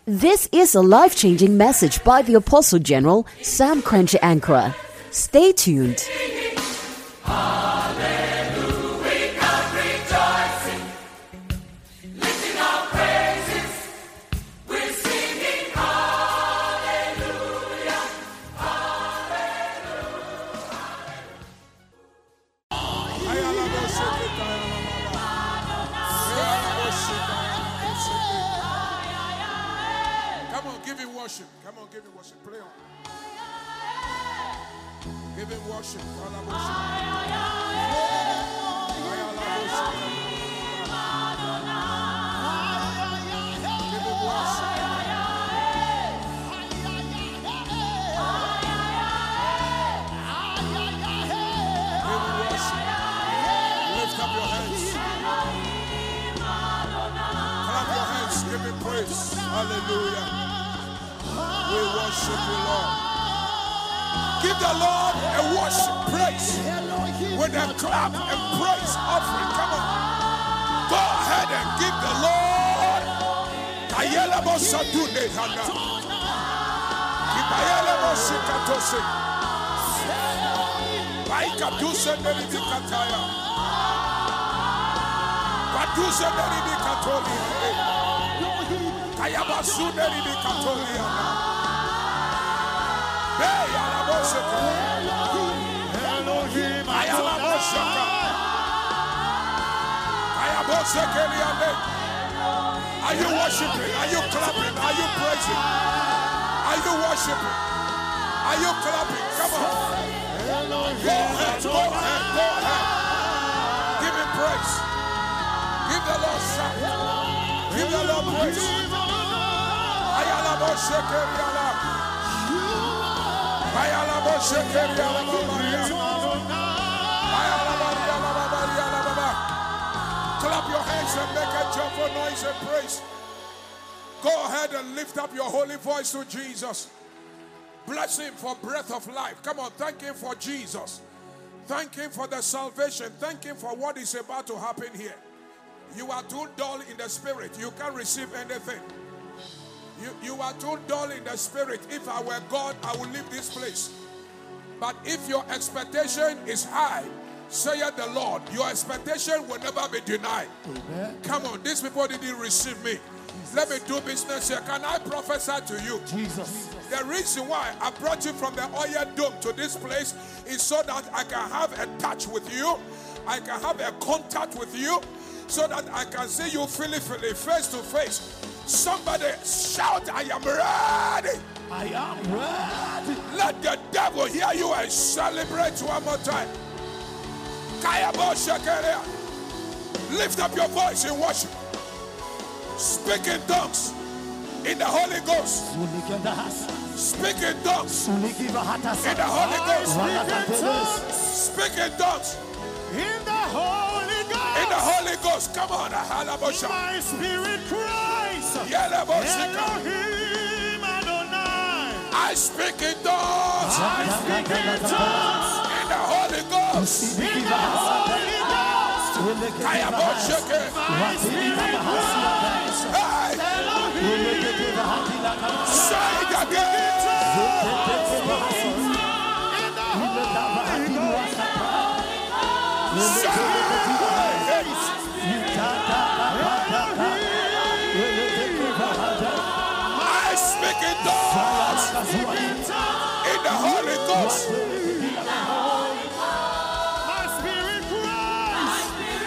This is a life-changing message by the Apostle General Sam Korankye Ankrah. Stay tuned. Come on, give him worship. Play on. Give him worship. Give him worship. Lift up your hands. Clap your hands. Give him praise. Hallelujah. We worship you, Lord. Give the Lord a worship praise with a clap and praise offering. Come on. Go ahead and give the Lord. Kayela Bosadune Hana. Kibayela Bosikatose. Baika Dusa Neribi Kataya. Badusa Neribi Katolia. Kayabasu Neribi Katolia. Are you worshiping? Are you clapping? Are you praising? Are you worshiping? Are you clapping? Come on. Go ahead, go ahead, go ahead. Give him praise. Give the Lord shout. Give the Lord praise. Clap your hands and make a joyful noise and praise. Go ahead and lift up your holy voice to Jesus. Bless him for breath of life. Come on, thank him for Jesus. Thank him for the salvation. Thank him for what is about to happen here. You are too dull in the spirit. You can't receive anything. You are too dull in the spirit. If I were God, I would leave this place. But if your expectation is high, saith the Lord, your expectation will never be denied. Amen. Come on, these people didn't receive me. Jesus. Let me do business here. Can I prophesy to you? Jesus. The reason why I brought you from the oil dome to this place is so that I can have a touch with you. I can have a contact with you. So that I can see you face to face. Somebody shout, I am ready. I am ready. Let the devil hear you and celebrate one more time. Lift up your voice in worship. Speak in tongues in the Holy Ghost. Speak in tongues in the Holy Ghost. Speak in tongues in the Holy Ghost. In the Holy Ghost. Come on. My spirit cries. Elohim Adonai. I speak in tongues. I speak in tongues. In the Holy Ghost. In the Holy Ghost. My spirit cries. Elohim. Say it again. I speak in tongues in the Holy Ghost. My spirit cries.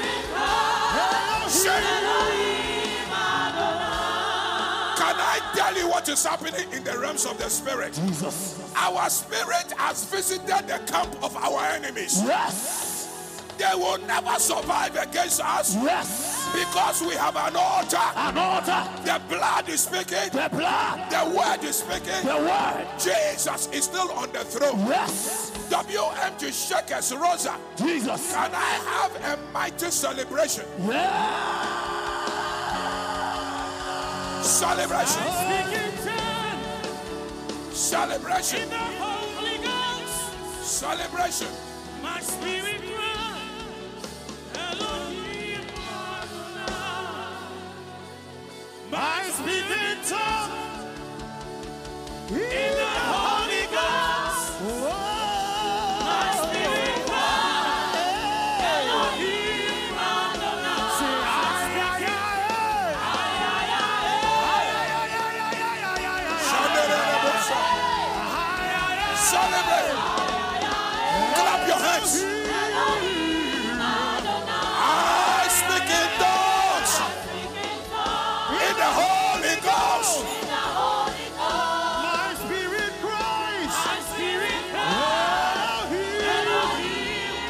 Can I tell you what is happening in the realms of the spirit? Jesus. Our spirit has visited the camp of our enemies. Yes. They will never survive against us. Yes. Because we have an altar. An altar. The blood is speaking. The blood. The word is speaking. The word. Jesus is still on the throne. Yes. WMG Shekes Rosa. Jesus. Can I have a mighty celebration? Yeah. Celebration. Celebration. In the Holy Ghost. Celebration. My spirit cries. Elohim Adonai. My spirit talk in the Holy Ghost. My spirit talk. Elohim Adonai. Say ay ay ay. Celebrate. Clap your hands. I speak in tongues in the Holy Ghost. My spirit cries. My spirit cries. Elohim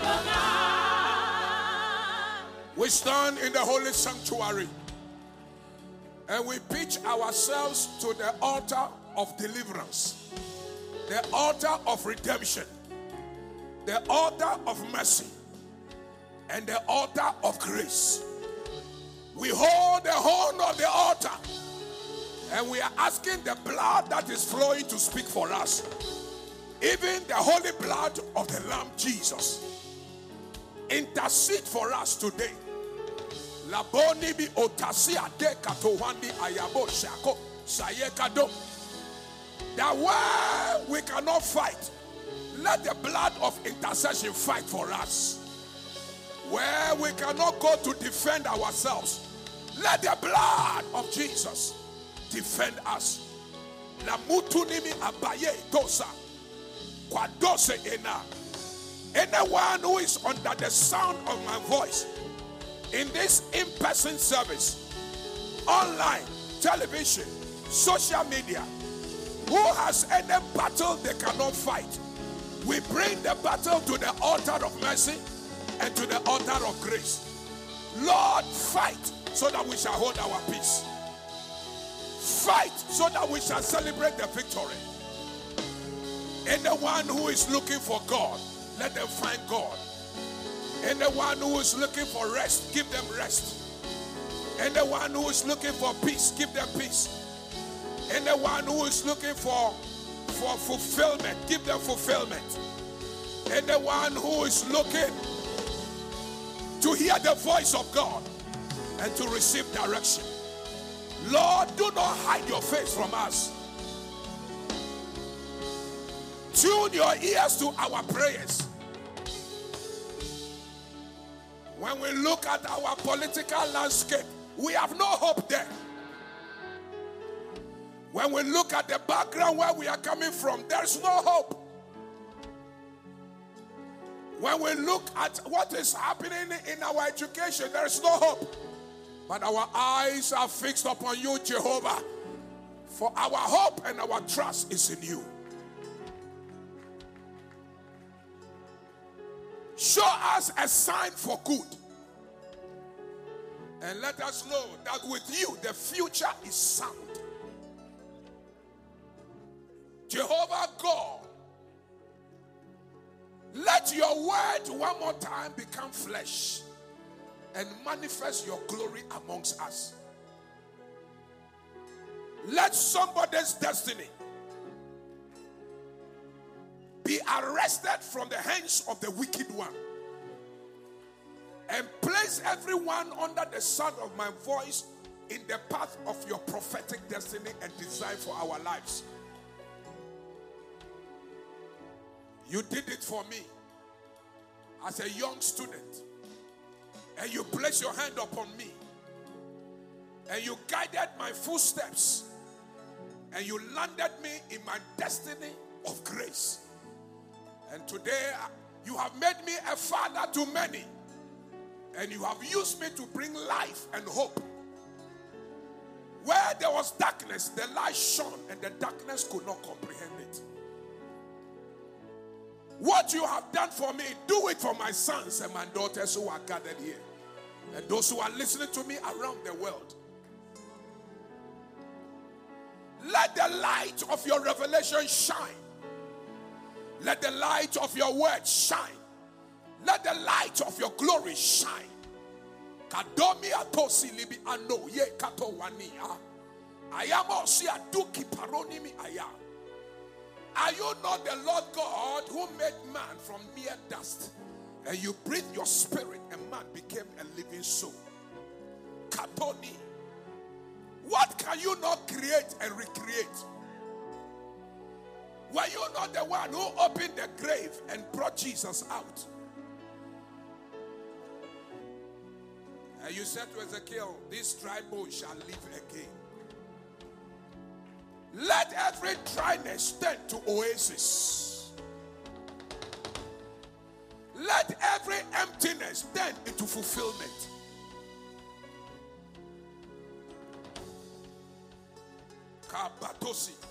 Adonai. We stand in the holy sanctuary and we pitch ourselves to the altar of deliverance, the altar of redemption, the altar of mercy, and the altar of grace. We hold the horn of the altar and we are asking the blood that is flowing to speak for us, even the holy blood of the Lamb Jesus. Intercede for us today. Laboni bi otasia de katowandi ayabo shako sayekado. That where we cannot fight, let the blood of intercession fight for us. Where we cannot go to defend ourselves, let the blood of Jesus defend us. La mutunimi abaye dosa kwadose ena. Anyone who is under the sound of my voice in this in-person service, online, television, social media, who has any battle they cannot fight, we bring the battle to the altar of mercy and to the altar of grace. Lord, fight so that we shall hold our peace. Fight so that we shall celebrate the victory. Anyone who is looking for God, let them find God. Anyone who is looking for rest, give them rest. Anyone who is looking for peace, give them peace. Anyone who is looking for fulfillment, give them fulfillment. Anyone who is looking to hear the voice of God and to receive direction, Lord, do not hide your face from us. Tune your ears to our prayers. When we look at our political landscape, we have no hope there. When we look at the background where we are coming from, there's no hope. When we look at what is happening in our education, there's no hope. But our eyes are fixed upon you, Jehovah. For our hope and our trust is in you. Show us a sign for good. And let us know that with you, the future is sound. Jehovah God, let your word one more time become flesh and manifest your glory amongst us. Let somebody's destiny be arrested from the hands of the wicked one, and place everyone under the sound of my voice in the path of your prophetic destiny and design for our lives. You did it for me as a young student, and you placed your hand upon me, and you guided my footsteps, and you landed me in my destiny of grace. And today you have made me a father to many, and you have used me to bring life and hope. Where there was darkness, the light shone, and the darkness could not comprehend it. What you have done for me, do it for my sons and my daughters who are gathered here, and those who are listening to me around the world. Let the light of your revelation shine. Let the light of your word shine. Let the light of your glory shine. Kadomia tosi libi ano ye kato wania. Ayamo si aduki paronimi aya. Are you not the Lord God who made man from mere dust, and you breathed your spirit and man became a living soul? Katoni. can you not create and recreate? Were you not the one who opened the grave and brought Jesus out? And you said to Ezekiel, this dry bone shall live again. Let every dryness turn to oasis. Let every emptiness turn into fulfillment. Kabatosi.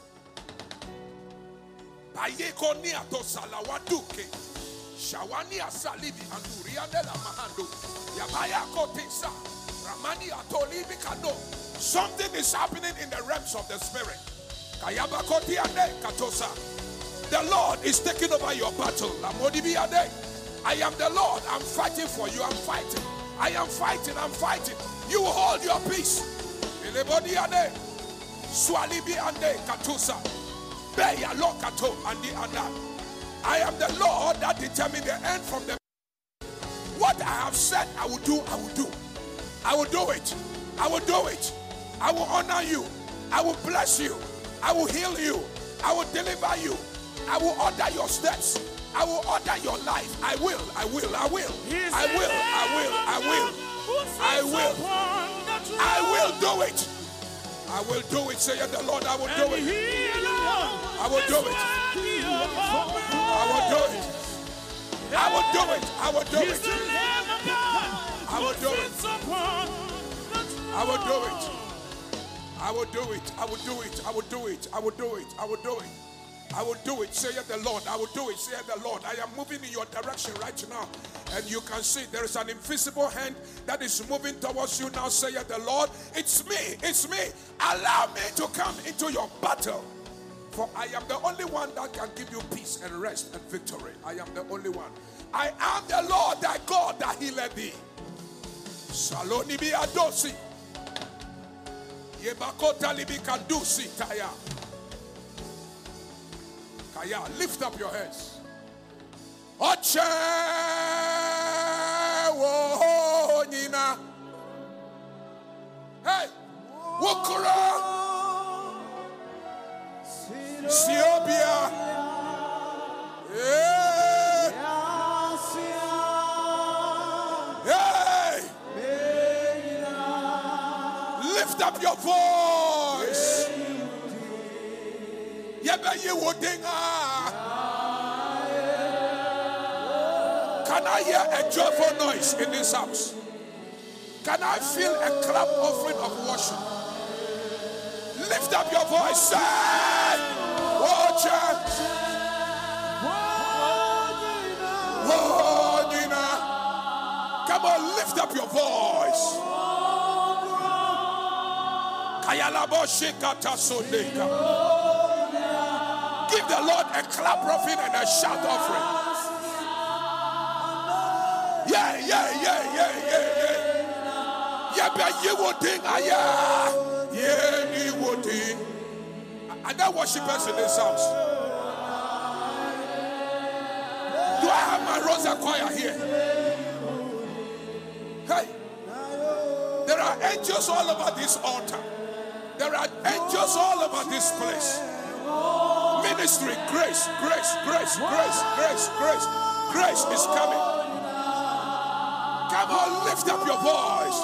Bayekonia to salawaduke. Shawani asalibi anduria de la mahando. Yabaya kotisa. Ramani atolibi kado. Something is happening in the realms of the spirit. Kayaba kotiane katosa. The Lord is taking over your battle. I am the Lord. I'm fighting for you. I'm fighting. I am fighting. I'm fighting. You hold your peace. Swalibi ande katusa. Beya lokato andi anda. I am the Lord that determines the end from the. What I have said I will do, I will do. I will do it. I will do it. I will honor you. I will bless you. I will heal you. I will deliver you. I will order your steps. I will order your life. I will. I will. I will. I will. I will. I will. I will. I will do it. I will do it. Say the Lord, I will do it. I will do it. I will do it. I will do it. I will do it. I will do it. I will do it. I will do it. I will do it. I will do it. I will do it. I will do it. I will do it. Say it the Lord. I will do it. Say it the Lord. I am moving in your direction right now. And you can see there is an invisible hand that is moving towards you now. Say it the Lord. It's me. It's me. Allow me to come into your battle. For I am the only one that can give you peace and rest and victory. I am the only one. I am the Lord thy God that healeth thee. Saloni bi adosi. Yebakota libi kandusi taya. Kaya, lift up your heads. Oche wo nina. Hey, wukura. Siobia. Hey. Hey. Lift up your voice. Can I hear a joyful noise in this house? Can I feel a clap offering of worship? Lift up your voice. Say, watch it. Come on, lift up your voice. Give the Lord a clap offering and a shout offering. Yeah. Are there worshippers in this house? Do I have my Rosa choir here? Hey, there are angels all over this altar. There are angels all over this place. Ministry, grace is coming. Come on, lift up your voice.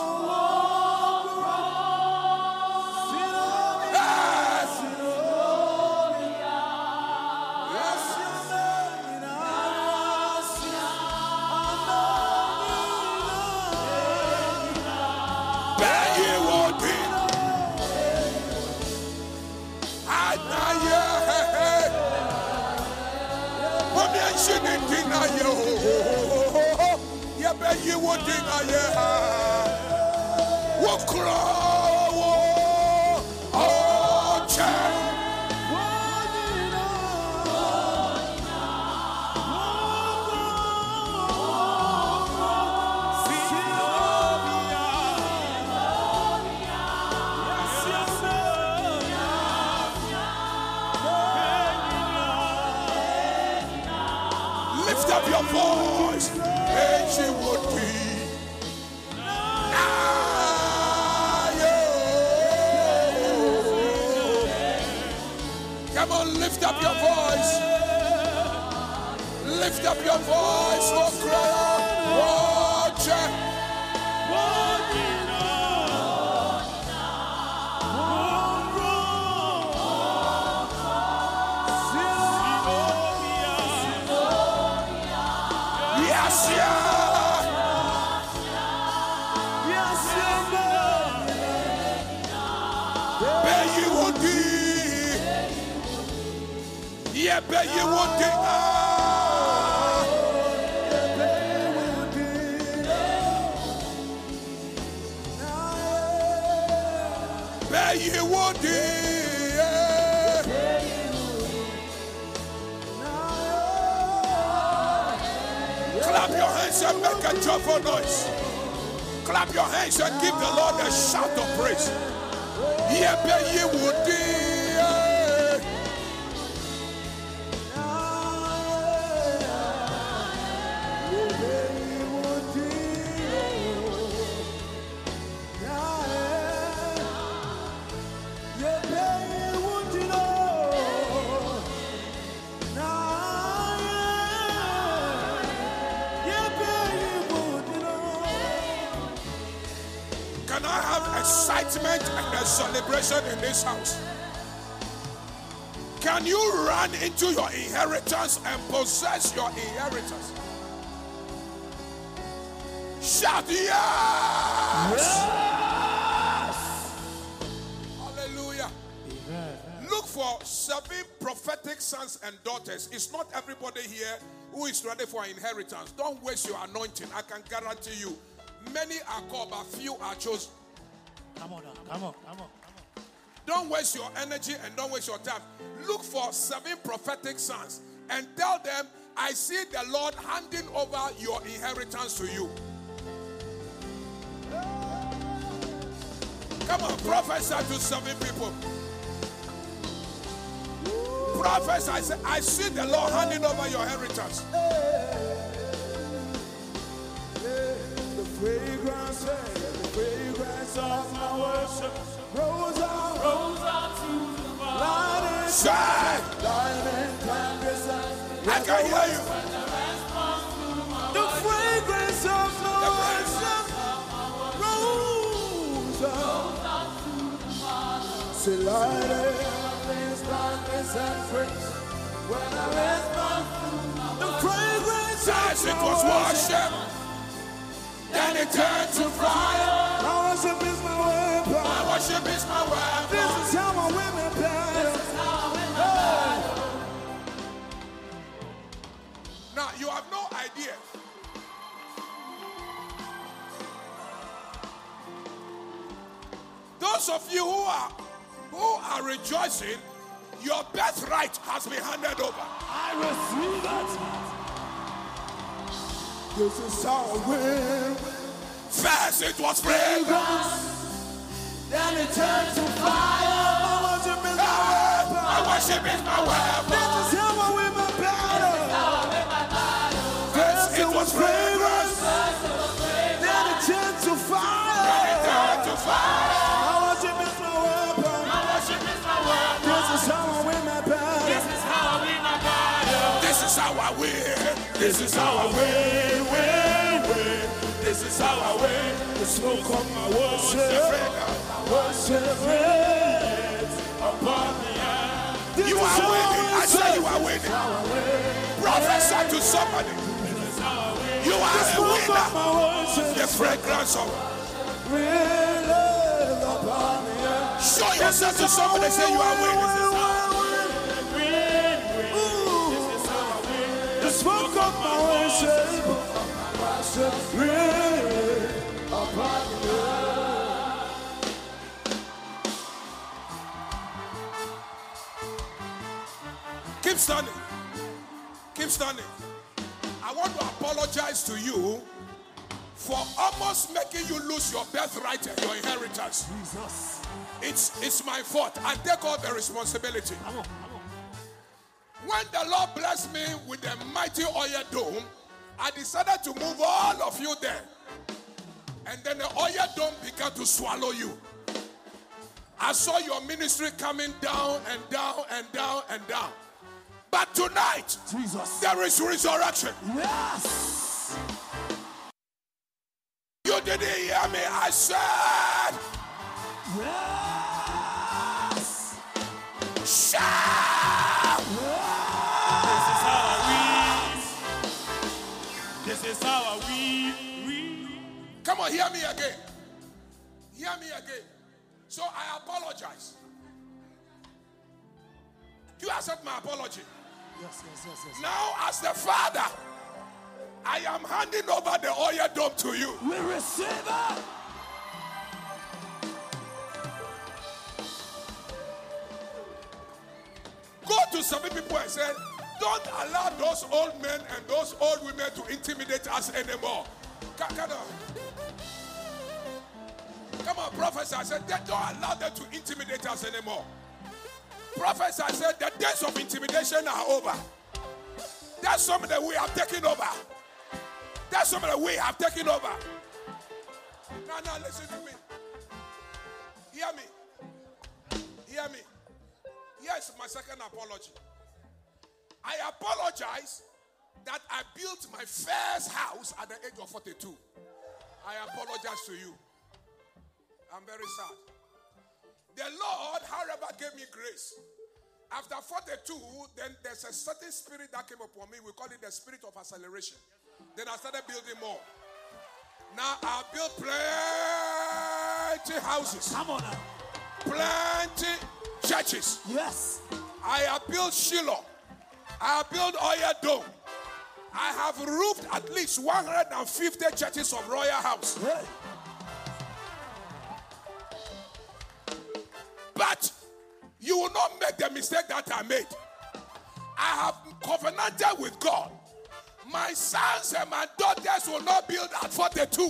Lift up your voice, and she would be. Come on, lift up your voice. Lift up your voice. Oh, cry out. Oh, check. Yes, yeah. Yeah, bet you would do. Bet you would do. Clap your hands and make a joyful noise. Clap your hands and give the Lord a shout of praise. Yeah, bet you would do. Can I have excitement and a celebration in this house? Can you run into your inheritance and possess your inheritance? Shout yes! Yes! Hallelujah. Amen. Look for 7 prophetic sons and daughters. It's not everybody here who is ready for inheritance. Don't waste your anointing. I can guarantee you. Many are called, but few are chosen. Come on. Don't waste your energy and don't waste your time. Look for 7 prophetic sons and tell them, I see the Lord handing over your inheritance to you. Come on, prophesy to 7 people. Prophesy, I see the Lord handing over your inheritance. The fragrance of my worship rose out to the Father. Shine! I can hear you. The fragrance of my worship rose out to the Father. Say, lighted this darkness and praise. When I respond to the fragrance of it was worship. Then it turned to fire. My worship is my weapon. My worship is my weapon. This is how my women battle. This is how I win my battle. Now you have no idea. Those of you who are rejoicing, your birthright has been handed over. I receive that. This is how I win. First it was fragrance, then it turned to fire. My worship is my weapon. My worship is my weapon. This is how I win my battle. First it was fragrance, then it turned to fire. Then it turned to fire. My worship is my weapon. My worship is my weapon. This is how I win my battle. This is how I win my battle. This is how I win. This is how I win. This is how I win. The smoke of my worship reigns upon the earth. You are winning. I say you are winning. Prophesy to somebody. You are a winner. The fragrance of show yourself to somebody. Say you are winning. The smoke of my worship. Keep standing. Keep standing. I want to apologize to you for almost making you lose your birthright and your inheritance. Jesus. It's my fault. I take all the responsibility. Come on. When the Lord blessed me with a mighty oil dome, I decided to move all of you there. And then the oil dome began to swallow you. I saw your ministry coming down and down and down and down. But tonight, Jesus. there is resurrection. Yes. You didn't hear me. I said, Yes. shout. This is how we. Come on, hear me again. Hear me again. So I apologize. Do you accept my apology? Yes. Now, as the Father, I am handing over the oil dome to you. We receive it. Go to some people and say, don't allow those old men and those old women to intimidate us anymore. Come on, prophets, I said, don't allow them to intimidate us anymore. Prophets, I said, the days of intimidation are over. That's something that we have taken over. That's something that we have taken over. Now, listen to me. Hear me. Hear me. Here's my second apology. I apologize that I built my first house at the age of 42. I apologize to you. I'm very sad. The Lord, however, gave me grace. After 42, then there's a certain spirit that came upon me. We call it the spirit of acceleration. Then I started building more. Now I built plenty houses. Come on now. Plenty churches. Yes. I have built Shiloh. I have built Oil Dome. I have roofed at least 150 churches of Royal House. Hey. But you will not make the mistake that I made. I have covenanted with God. My sons and my daughters will not build at 42.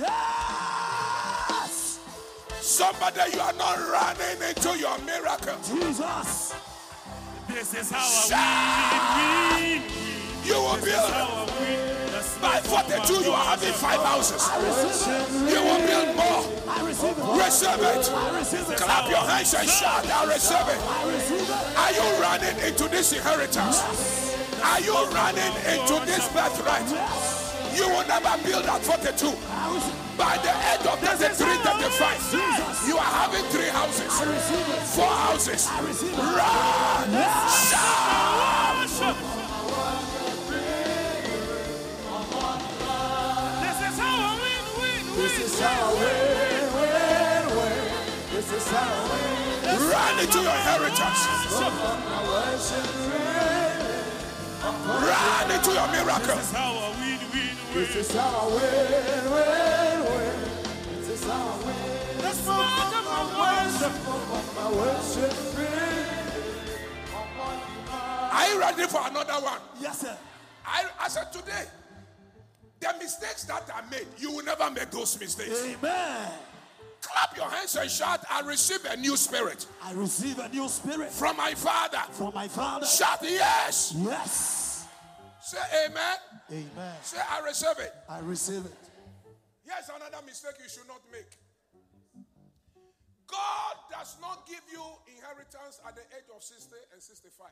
Yes. Somebody, you are not running into your miracle. Jesus. This is how Shout. You will build. By 42, you are having 5 houses. You will build more. I receive it. Receive it. I receive it. Clap your hands and shout, I receive it. I receive it. Are you running into this inheritance? Are you running into this birthright? You will never build at 42. By the age of 33, 35, you are having 3 houses, 4 houses. Run! Shout! This is how I win. This is how I win. Run into your inheritance. Run into your miracle. This is how I win. This is how I win. Let's move my worship. Are you ready for another one? Yes, sir. I said today, the mistakes that I made, you will never make those mistakes. Amen. Clap your hands and shout, I receive a new spirit. I receive a new spirit From my Father. from my Father. Shout yes. Yes. Say amen. Amen. Say I receive it. I receive it. Here's another mistake you should not make. God does not give you inheritance at the age of 60 and 65.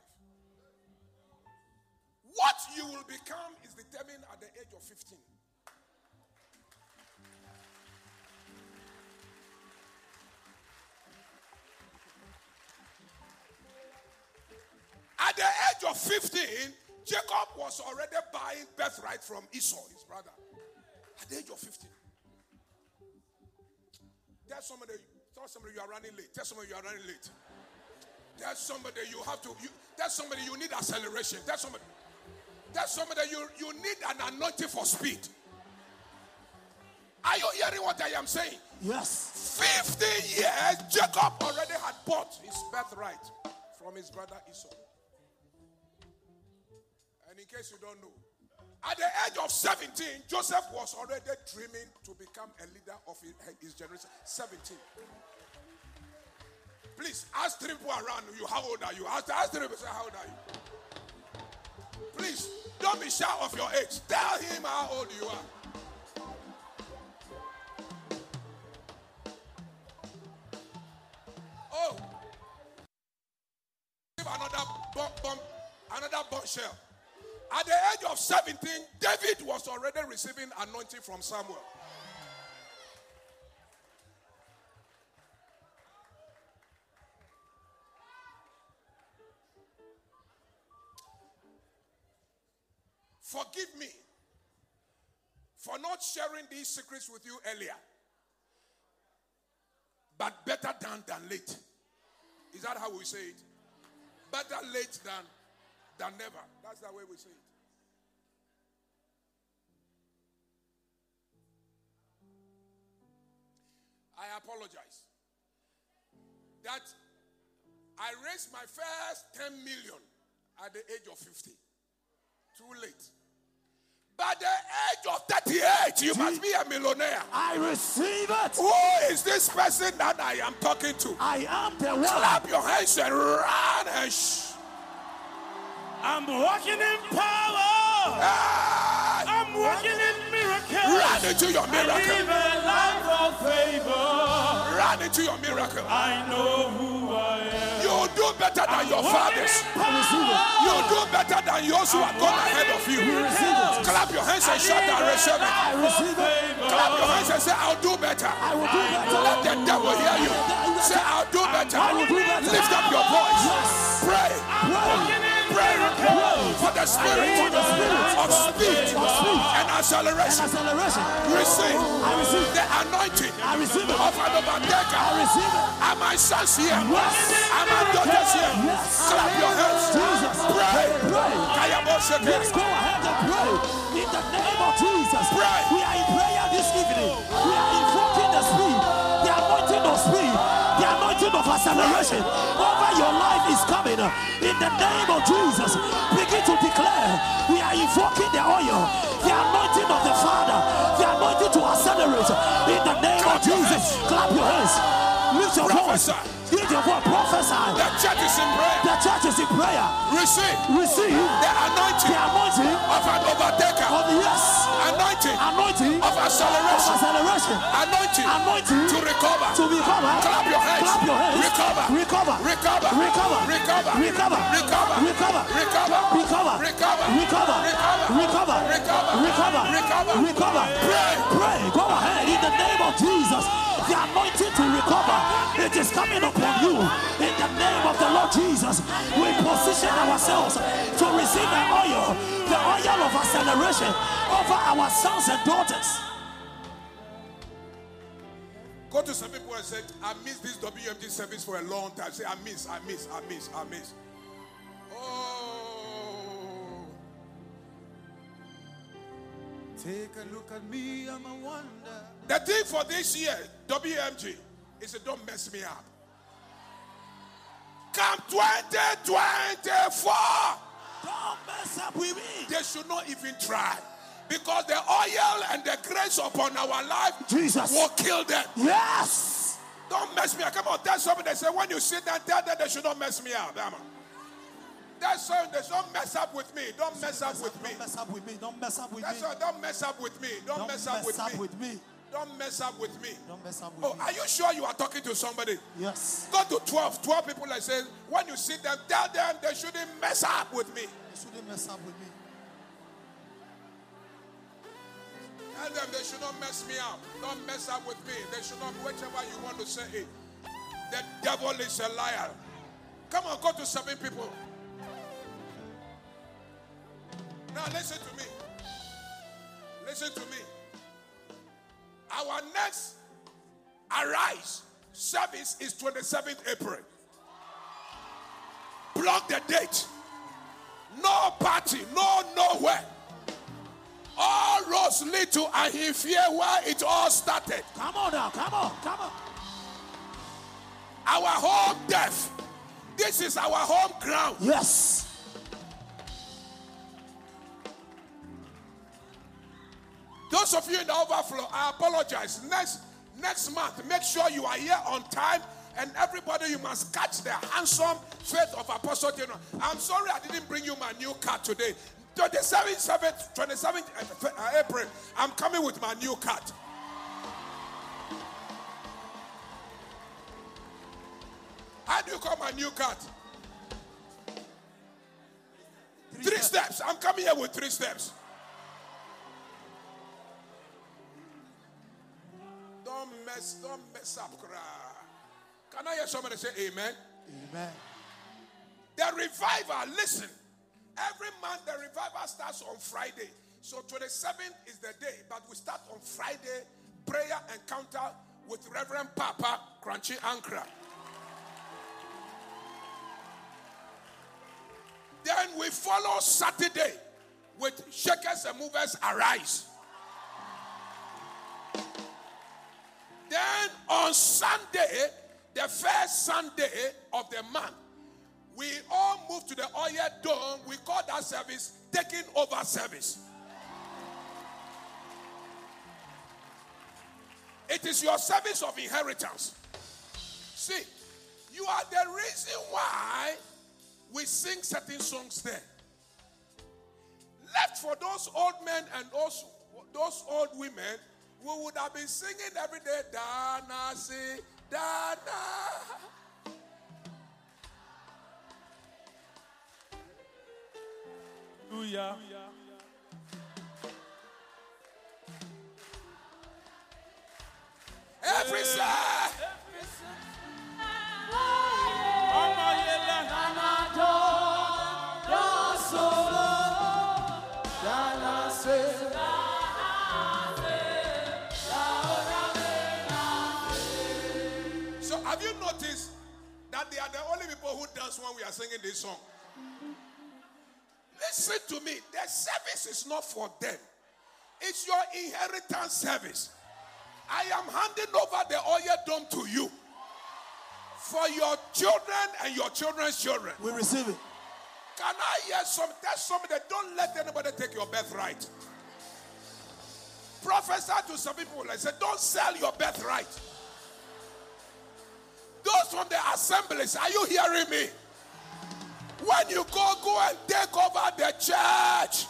What you will become is determined at the age of 15. At the age of 15, Jacob was already buying birthright from Esau, his brother. At the age of 15. Tell somebody you are running late. Tell somebody you are running late. Tell somebody you have to. Tell somebody you need acceleration. Tell somebody you need an anointing for speed. Are you hearing what I am saying? Yes. 50 years, Jacob already had bought his birthright from his brother Esau. And in case you don't know, at the age of 17, Joseph was already dreaming to become a leader of his generation. 17. Please, ask 3 people around you, how old are you? Ask 3 people, say, how old are you? Please, don't be shy of your age. Tell him how old you are. another bombshell. At the age of 17, David was already receiving anointing from Samuel. Forgive me for not sharing these secrets with you earlier. But better done than late. Is that how we say it? Better late than never. That's the way we say it. I apologize that I raised my first 10 million at the age of 50. Too late. By the age of 38, you must be a millionaire. I receive it. Who is this person that I am talking to? I am the one. Clap your hands and run and I'm walking in power. I'm walking in miracles. Run into your I miracle. live a life of favor. Run into your miracle. I know who I am. You'll do better than your fathers. You'll do better than yours who have gone ahead of you. Clap your hands and shout and receive it. I receive it. Clap your hands and say, I'll do better. I will do better. Let the devil hear you. Say, I'll do better. I will do better. Lift up your voice. Pray. Pray for the spirit of speed and acceleration. Receive the anointing of an overtaker. Are my sons here? Are my daughters here? Clap your hands. Pray. Let's go ahead and pray in the name of Jesus. Pray. We are in prayer this evening. We are invoking the speed, the anointing of speed, the anointing of acceleration over your life is coming in the name of Jesus. Begin to declare. We are invoking the oil, the anointing of the Father, the anointing to accelerate in the name of Jesus. Clap your hands. Lift your voice. Lift your voice. Prophesy. The church is in prayer. The church is in prayer. Receive the anointing of an overtaker. Anointing of acceleration. Anointing to recover. Clap your hands. Recover. Pray. Go ahead in the name of Jesus. The anointing to recover, it is coming upon you in the name of the Lord Jesus. We position ourselves to receive the oil of acceleration over our sons and daughters. Go to some people and say, I missed this WMG service for a long time. Say, I miss. Oh. Take a look at me, I'm a wonder. The thing for this year, WMG, is don't mess me up. Come 2024. Don't mess up with me. They should not even try. Because the oil and the grace upon our life will kill them. Yes. Don't mess me up. Come on, tell somebody. They say when you sit down, tell them they should not mess me up. That's why they don't mess up with me. Don't mess up with me. Don't mess up with me. That's why don't mess up with me. Don't mess up with me. Don't mess up with me. Are you sure you are talking to somebody? Yes. Go to 12 people and say, when you sit them, tell them they shouldn't mess up with me. Tell them they should not mess me up. Don't mess up with me. They should not, whichever you want to say it. The devil is a liar. Come on, go to 7 people. Now listen to me. Listen to me. Our next Arise service is 27th April. Block the date. No party, no nowhere. All roads lead to Ahifie where it all started. Come on now, come on. Our home death. This is our home ground. Yes. Those of you in the overflow, I apologize. Next month, make sure you are here on time, and everybody, you must catch the handsome faith of Apostle General. I'm sorry I didn't bring you my new card today. 27th April, I'm coming with my new card. How do you call my new card? steps. I'm coming here with 3 steps. Don't mess up. Can I hear somebody say amen? Amen. The revival, listen. Every month the revival starts on Friday. So 27th is the day, but we start on Friday, prayer encounter with Reverend Papa Crunchy Ankra. Then we follow Saturday with Shakers and Movers Arise. Then on Sunday, the first Sunday of the month, we all move to the Oya Dome. We call that service Taking Over Service. It is your service of inheritance. See, you are the reason why we sing certain songs there. Left for those old men and those old women, we would have been singing every day, Dana, say, Dana. Hallelujah. Every side. So have you noticed that they are the only people who dance when we are singing this song? Listen to me. The service is not for them. It's your inheritance service. I am handing over the Oya Dome to you for your children and your children's children. We receive it. Can I hear some? Tell somebody that don't let anybody take your birthright. Prophesy to some people and say, don't sell your birthright. Those from the assemblies, are you hearing me? When you go and take over the church.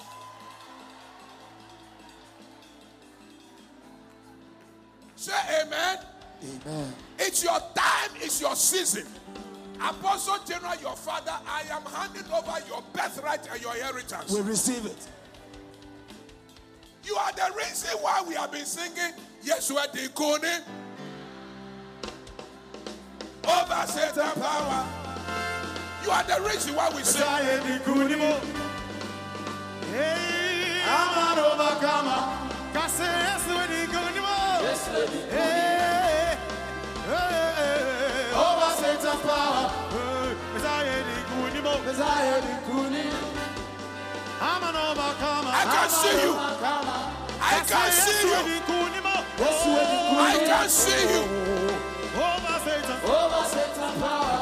Say amen. Amen. It's your time, it's your season. Apostle General, your father, I am handing over your birthright and your inheritance. We receive it. You are the reason why we have been singing Yeshua Dikone. Over Satan power. You are the reason why we sing. I'm an overcomer. Over Satan's power. I'm an overcomer. I can see you. I can see you. I can see you. Over Satan's power.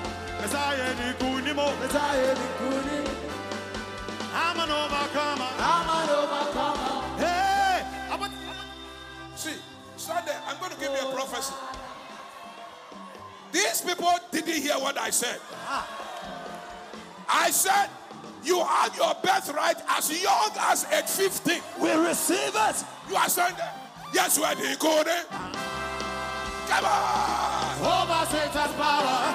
I'm an overcomer. I'm an overcomer. Hey, see, Sunday, I'm going to give you a prophecy. These people didn't hear what I said. I said, you have your birthright as young as age 15. We receive it. You are saying that? Yes, we are the code. Come on. Over Satan's power.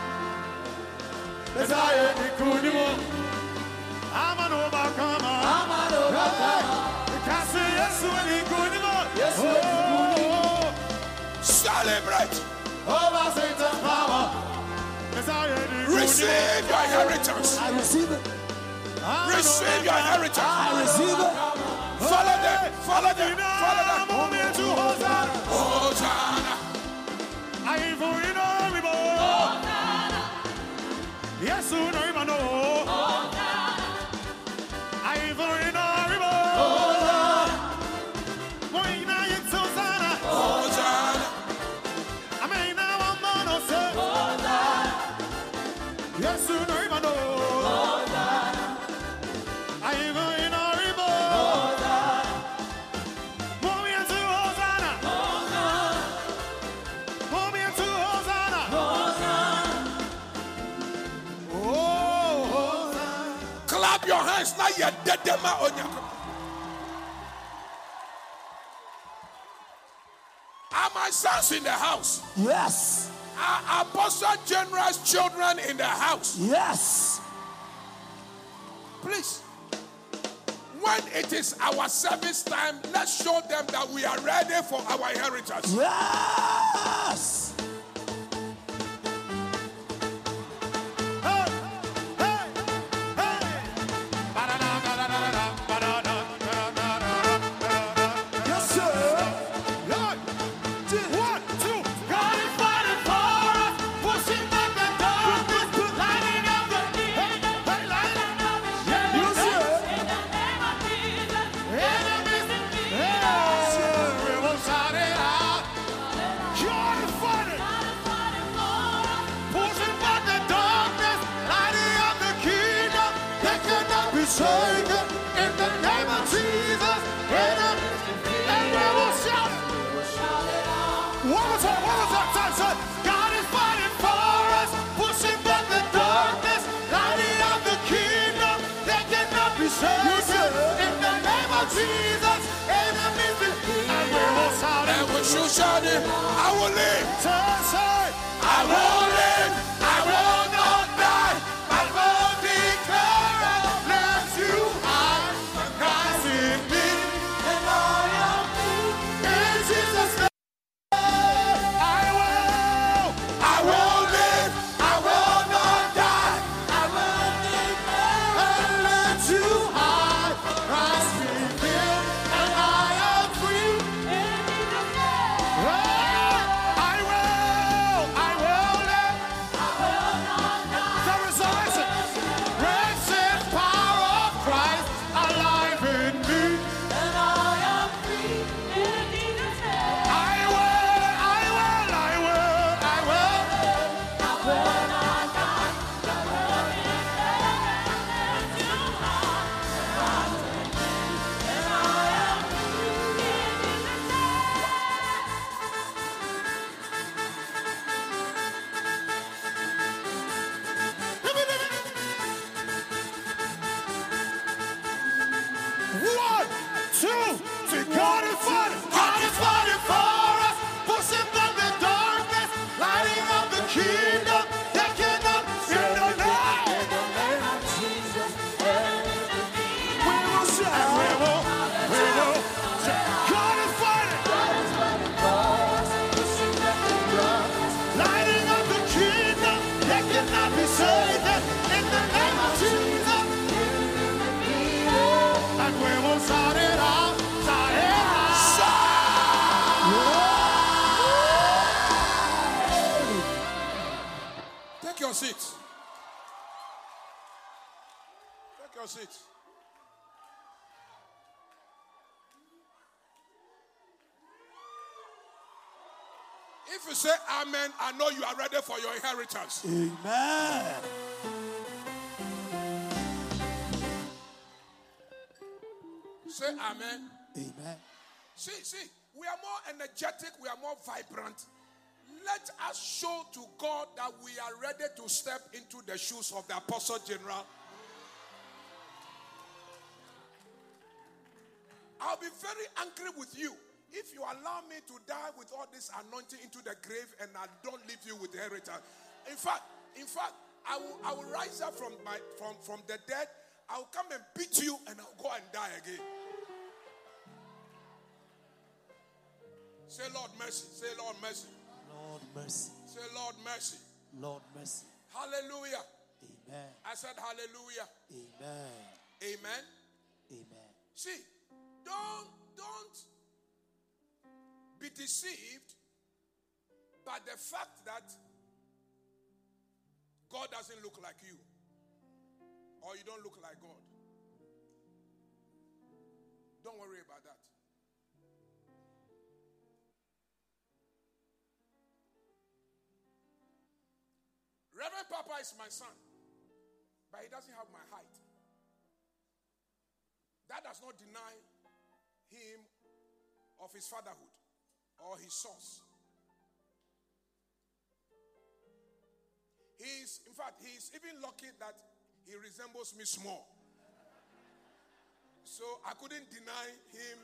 I'm an overcomer. I'm an overcomer. Celebrate. Over Satan's power. Receive your inheritance. I receive it. Receive your inheritance. I receive it. Follow them. Follow them. Follow them. Hosanna. Yes, Clap your hands now. You're dead. Are my sons in the house? Yes. Are Apostle General's children in the house? Yes. Please. When it is our service time, let's show them that we are ready for our inheritance. Yes. I will live. I will live. I will not die. I will declare let you hide Christ in me, and I am free. In Jesus' name, I will live. I will not die. I will declare let you hide Christ in me, and I am free. Take your seat. Take your seat. If you say amen, I know you are ready for your inheritance. Amen. Say amen. Amen. See, we are more energetic, we are more vibrant. Let us show to God that we are ready to step into the shoes of the Apostle General. I'll be very angry with you if you allow me to die with all this anointing into the grave and I don't leave you with the inheritance. In fact, I will rise up from the dead. I will come and beat you and I'll go and die again. Say, Lord, mercy. Say, Lord, mercy. Lord, mercy. Say, Lord, mercy. Lord, mercy. Hallelujah. Amen. I said hallelujah. Amen. Amen. Amen. See, don't be deceived by the fact that God doesn't look like you, or you don't look like God. Don't worry about that. Reverend Papa is my son, but he doesn't have my height. That does not deny him of his fatherhood or his source. In fact, he's even lucky that he resembles me small. So I couldn't deny him.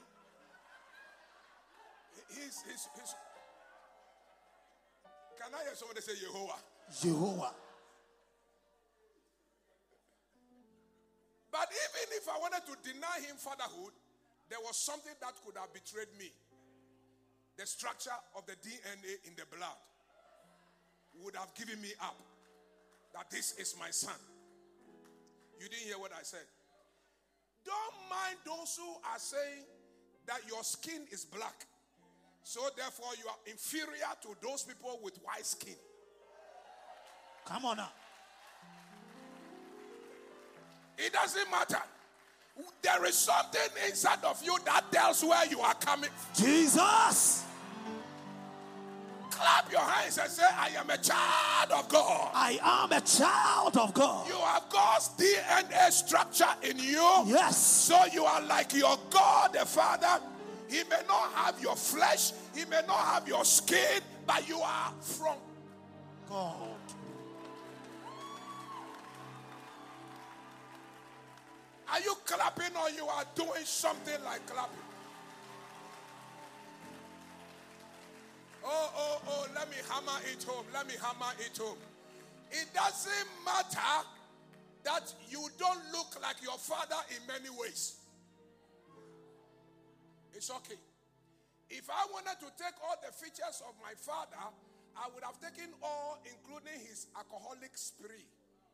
Can I hear somebody say Jehovah? Jehovah. But even if I wanted to deny him fatherhood, there was something that could have betrayed me. The structure of the DNA in the blood would have given me up that this is my son. You didn't hear what I said. Don't mind those who are saying that your skin is black, so therefore you are inferior to those people with white skin. Come on now. It doesn't matter. There is something inside of you that tells where you are coming from. Jesus. Clap your hands and say, I am a child of God. I am a child of God. You have God's DNA structure in you. Yes. So you are like your God the Father. He may not have your flesh, he may not have your skin, but you are from God. Are you clapping or you are doing something like clapping? Oh, let me hammer it home. Let me hammer it home. It doesn't matter that you don't look like your father in many ways. It's okay. If I wanted to take all the features of my father, I would have taken all, including his alcoholic spree.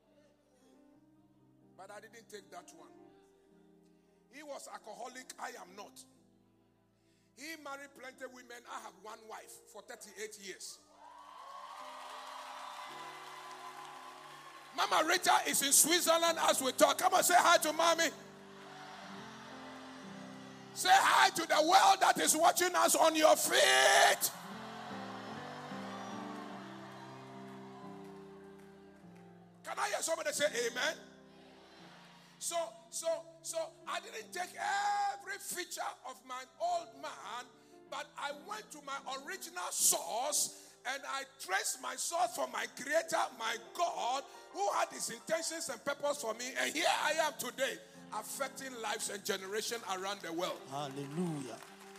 But I didn't take that one. He was alcoholic, I am not. He married plenty of women. I have one wife for 38 years. Mama Rita is in Switzerland as we talk. Come on, say hi to mommy. Say hi to the world that is watching us on your feet. Can I hear somebody say amen? So I didn't take every feature of my old man, but I went to my original source and I traced my source from my creator, my God, who had his intentions and purpose for me. And here I am today, affecting lives and generations around the world. Hallelujah.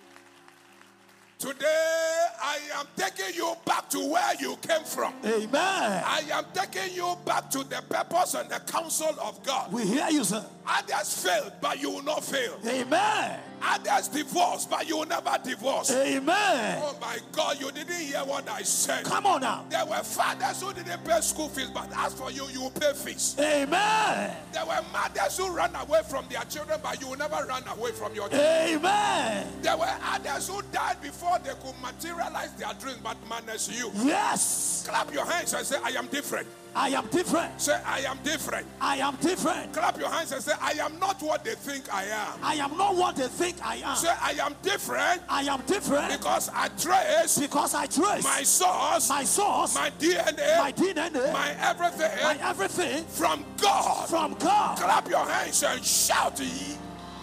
Today, I am taking you back to where you came from. Amen. I am taking you back to the purpose and the counsel of God. We hear you, sir. Others failed, but you will not fail. Amen. Others divorced, but you will never divorce. Amen. Oh my God, you didn't hear what I said. Come on now. There were fathers who didn't pay school fees, but as for you, you will pay fees. Amen. There were mothers who ran away from their children, but you will never run away from your children. Amen. There were others who died before they could materialize their dreams, but manage you. Yes. Clap your hands and say, I am different. I am different. Say, I am different. I am different. Clap your hands and say, I am not what they think I am. I am not what they think I am. Say, I am different. I am different Because I trace my source, my DNA, my everything from God. From God. Clap your hands and shout ye.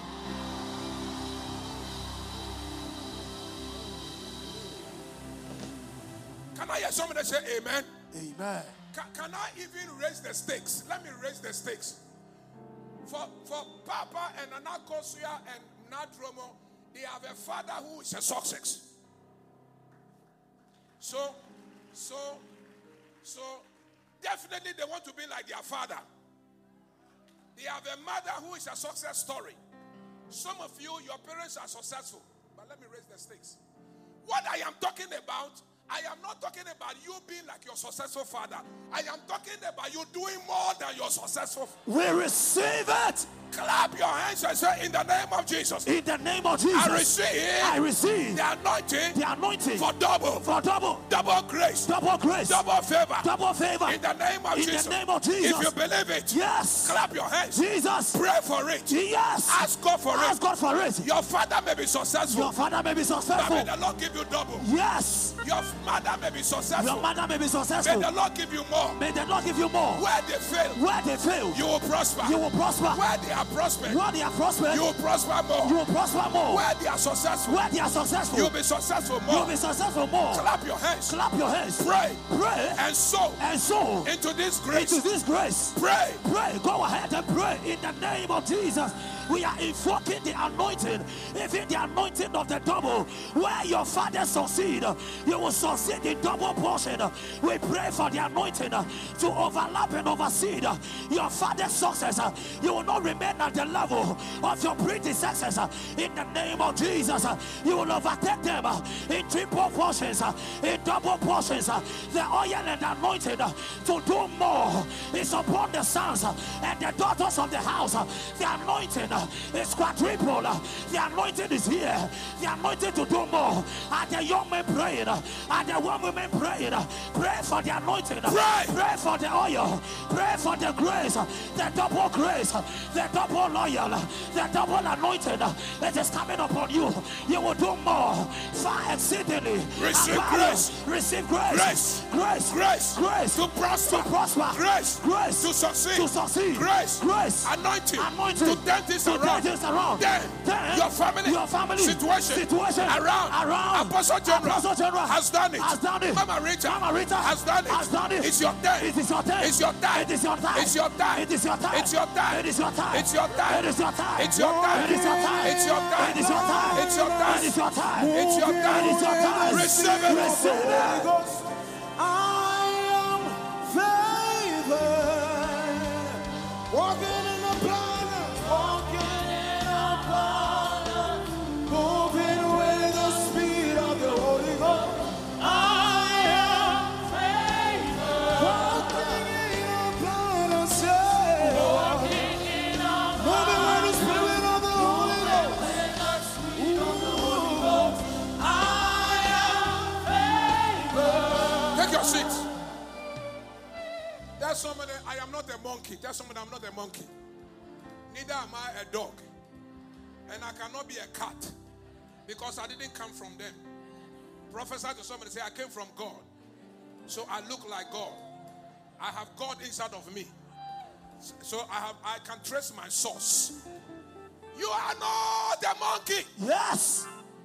Can I hear somebody say amen? Amen. Can I even raise the stakes? Let me raise the stakes. For Papa and Anakosia and Nadromo, they have a father who is a success. So definitely they want to be like their father. They have a mother who is a success story. Some of you, your parents are successful. But let me raise the stakes. What I am talking about, I am not talking about you being like your successful father. I am talking about you doing more than your successful father. We receive it. Clap your hands and say, in the name of Jesus. In the name of Jesus. I receive the anointing for double grace, double favor. In the name of Jesus. If you believe it, yes. Clap your hands. Jesus. Pray for it. Yes. Ask God for it. Your father may be successful. But may the Lord give you double. Yes. Your mother may be successful. May the Lord give you more. Where they fail, you will prosper. Where they are prospered, you will prosper more. Where they are successful, you will be successful more. Clap your hands. Pray. And sow into this grace. Pray. Go ahead and pray in the name of Jesus. We are invoking the anointing, even the anointing of the double. Where your father succeed, you will succeed in double portion. We pray for the anointing to overlap and oversee your father's success. You will not remain at the level of your predecessors. In the name of Jesus, you will overtake them in triple portions, in double portions. The oil and the anointing to do more is upon the sons and the daughters of the house. The anointing is quadruple. The anointing is here. The anointing to do more. Are the young men praying? Are the women praying? Pray for the anointing. Pray for the oil. Pray for the grace. The double grace. The double oil. The double anointing. It is coming upon you. You will do more. Far exceedingly. Receive grace. Receive grace. Grace. To prosper. Grace. To succeed. Grace. Anointing. To turn this around. Then your family situation around. Apostle General has done it. Mama Rita has done it. It's your time. It's your time. It's your time. It's your time. It's your time. It's your time. It's your time. It's your time. It's your time. It's your time. It's your time. It's your time. It's your time. It's your time. It's your time. It's your time. It's your time. It's your time. Receive it. Receive it. I am favored. Walking in the blood. Walking in the blood. Moving with the speed of the Holy Ghost. I am favored. Walking in the blood of sin. Walking in the blood. Moving with the spirit of the Holy Ghost. I am favored. Take your seats. Tell somebody, I am not a monkey. Tell somebody, I'm not a monkey. Neither am I a dog. And I cannot be a cat. Because I didn't come from them. Prophesy to somebody, say, I came from God. So I look like God. I have God inside of me. So I can trace my source. You are not a monkey. Yes.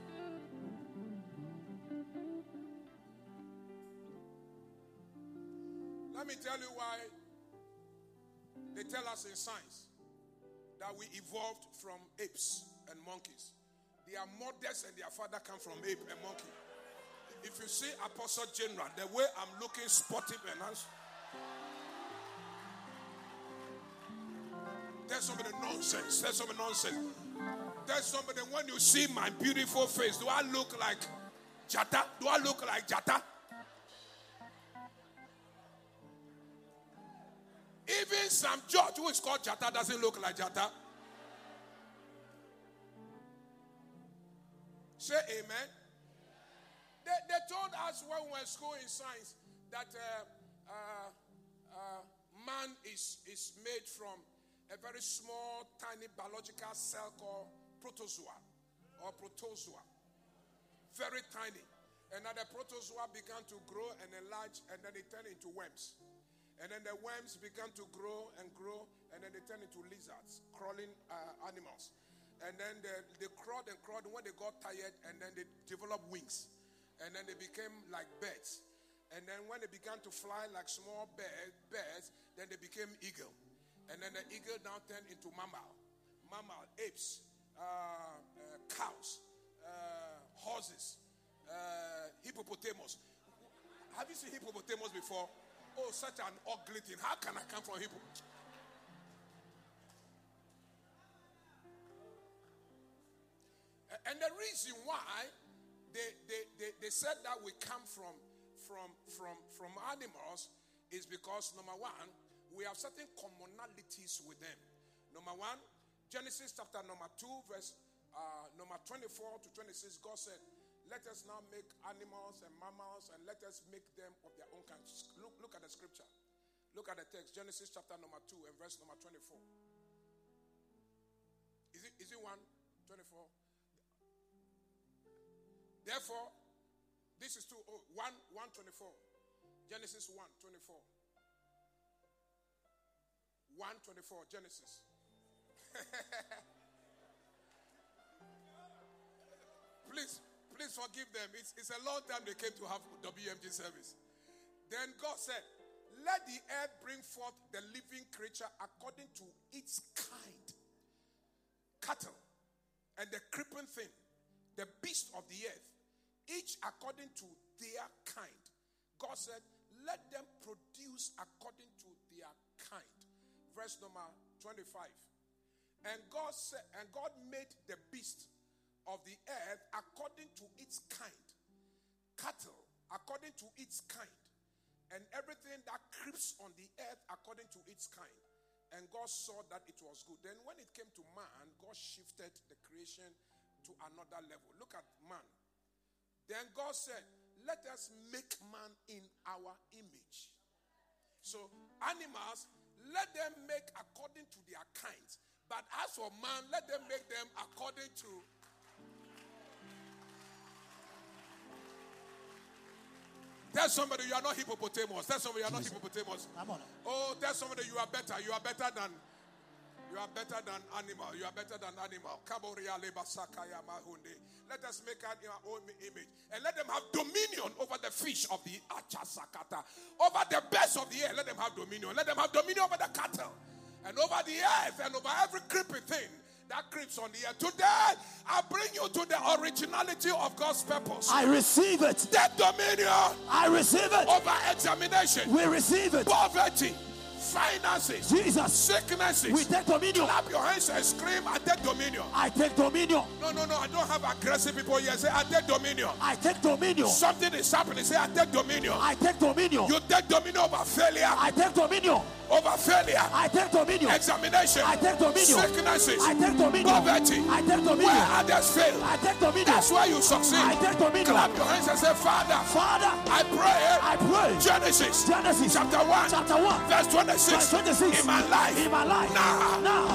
Let me tell you why they tell us in science that we evolved from apes and monkeys. Their mothers and their father come from ape and monkey. If you see Apostle General, the way I'm looking sportive and handsome, there's somebody nonsense. There's somebody nonsense. There's somebody, when you see my beautiful face, do I look like Jata? Do I look like Jata? Even Sam George, who is called Jata, doesn't look like Jata. Say amen. They told us when we were in school in science that man is made from a very small, tiny biological cell called protozoa or protozoa. Very tiny. And then the protozoa began to grow and enlarge, and then it turned into worms. And then the worms began to grow, and then they turned into lizards, crawling animals. And then they crawled and crawled. When they got tired, and then they developed wings. And then they became like birds. And then when they began to fly like small birds, then they became eagle. And then the eagle now turned into mammal, apes, cows, horses, hippopotamus. Have you seen hippopotamus before? Oh, such an ugly thing. How can I come from hippo? And the reason why they said that we come from animals is because, number one, we have certain commonalities with them. Number one, Genesis chapter number 2, verse number 24 to 26, God said, let us now make animals and mammals, and let us make them of their own kind. Look at the scripture. Look at the text. Genesis chapter number 2 and verse number 24. Is it 1:24? Therefore, this is 1:24. Genesis 1:24. 1:24. Genesis. Please forgive them. It's a long time they came to have WMG service. Then God said, let the earth bring forth the living creature according to its kind. cattle, and the creeping thing, the beast of the earth, each according to their kind. God said, let them produce according to their kind. Verse number 25. And God said, and God made the beast of the earth according to its kind, cattle according to its kind, and everything that creeps on the earth according to its kind. And God saw that it was good. Then when it came to man, God shifted the creation to another level. Look at man. Then God said, let us make man in our image. So animals, let them make according to their kinds. But as for man, let them make them according to... Tell somebody you are not hippopotamus. Tell somebody you are not hippopotamus. Oh, tell somebody you are better. You are better than animal. You are better than animal. Let us make our own image. And let them have dominion over the fish of the achasakata. Over the birds of the air, let them have dominion. Let them have dominion over the cattle. And over the earth and over every creepy thing that creeps on the earth. Today, I bring you to the originality of God's purpose. I receive it. That dominion. I receive it. Over examination. We receive it. Poverty. Finances. Jesus. Sicknesses. We take dominion. Clap your hands and scream, I take dominion. I take dominion. No, I don't have aggressive people here. Say, I take dominion. I take dominion. Something is happening. Say, I take dominion. I take dominion. You take dominion over failure. I take dominion. Over failure. I take dominion. Examination. I take dominion. Sicknesses. I take dominion. Poverty. I take dominion. Where others fail. I take dominion. That's where you succeed. I take dominion. Clap your hands and say, Father, I pray. Genesis chapter 1 verse 26. In my life. Now.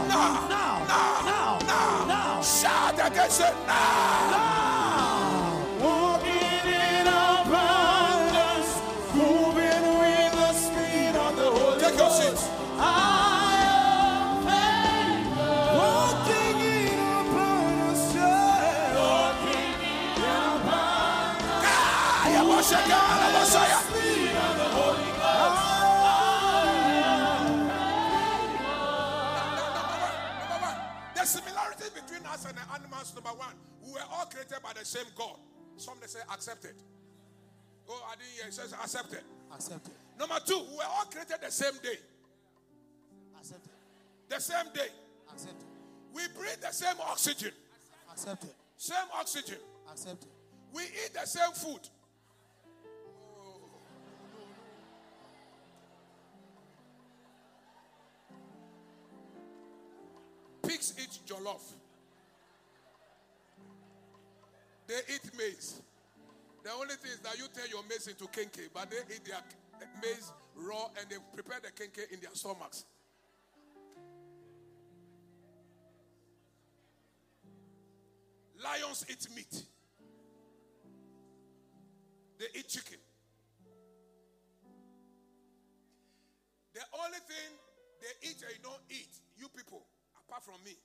Shout against it now. Walking in abundance, moving with the speed of the Holy Take your seats. I am faithful. Walking in abundance, walking in abundance. Speed of the Holy Ghost. The similarity between us and the animals, number one, we were all created by the same God. Some they say accepted. Oh, I didn't hear. It says accepted. Accepted. Number two, we were all created the same day. Accepted. The same day. Accepted. We breathe the same oxygen. Accepted. Same oxygen. Accepted. We eat the same food. Pigs eat jollof. They eat maize. The only thing is that you turn your maize into kenkey, but they eat their maize raw and they prepare the kenkey in their stomachs. Lions eat meat. They eat chicken. The only thing they eat and you don't eat, you people, apart from me,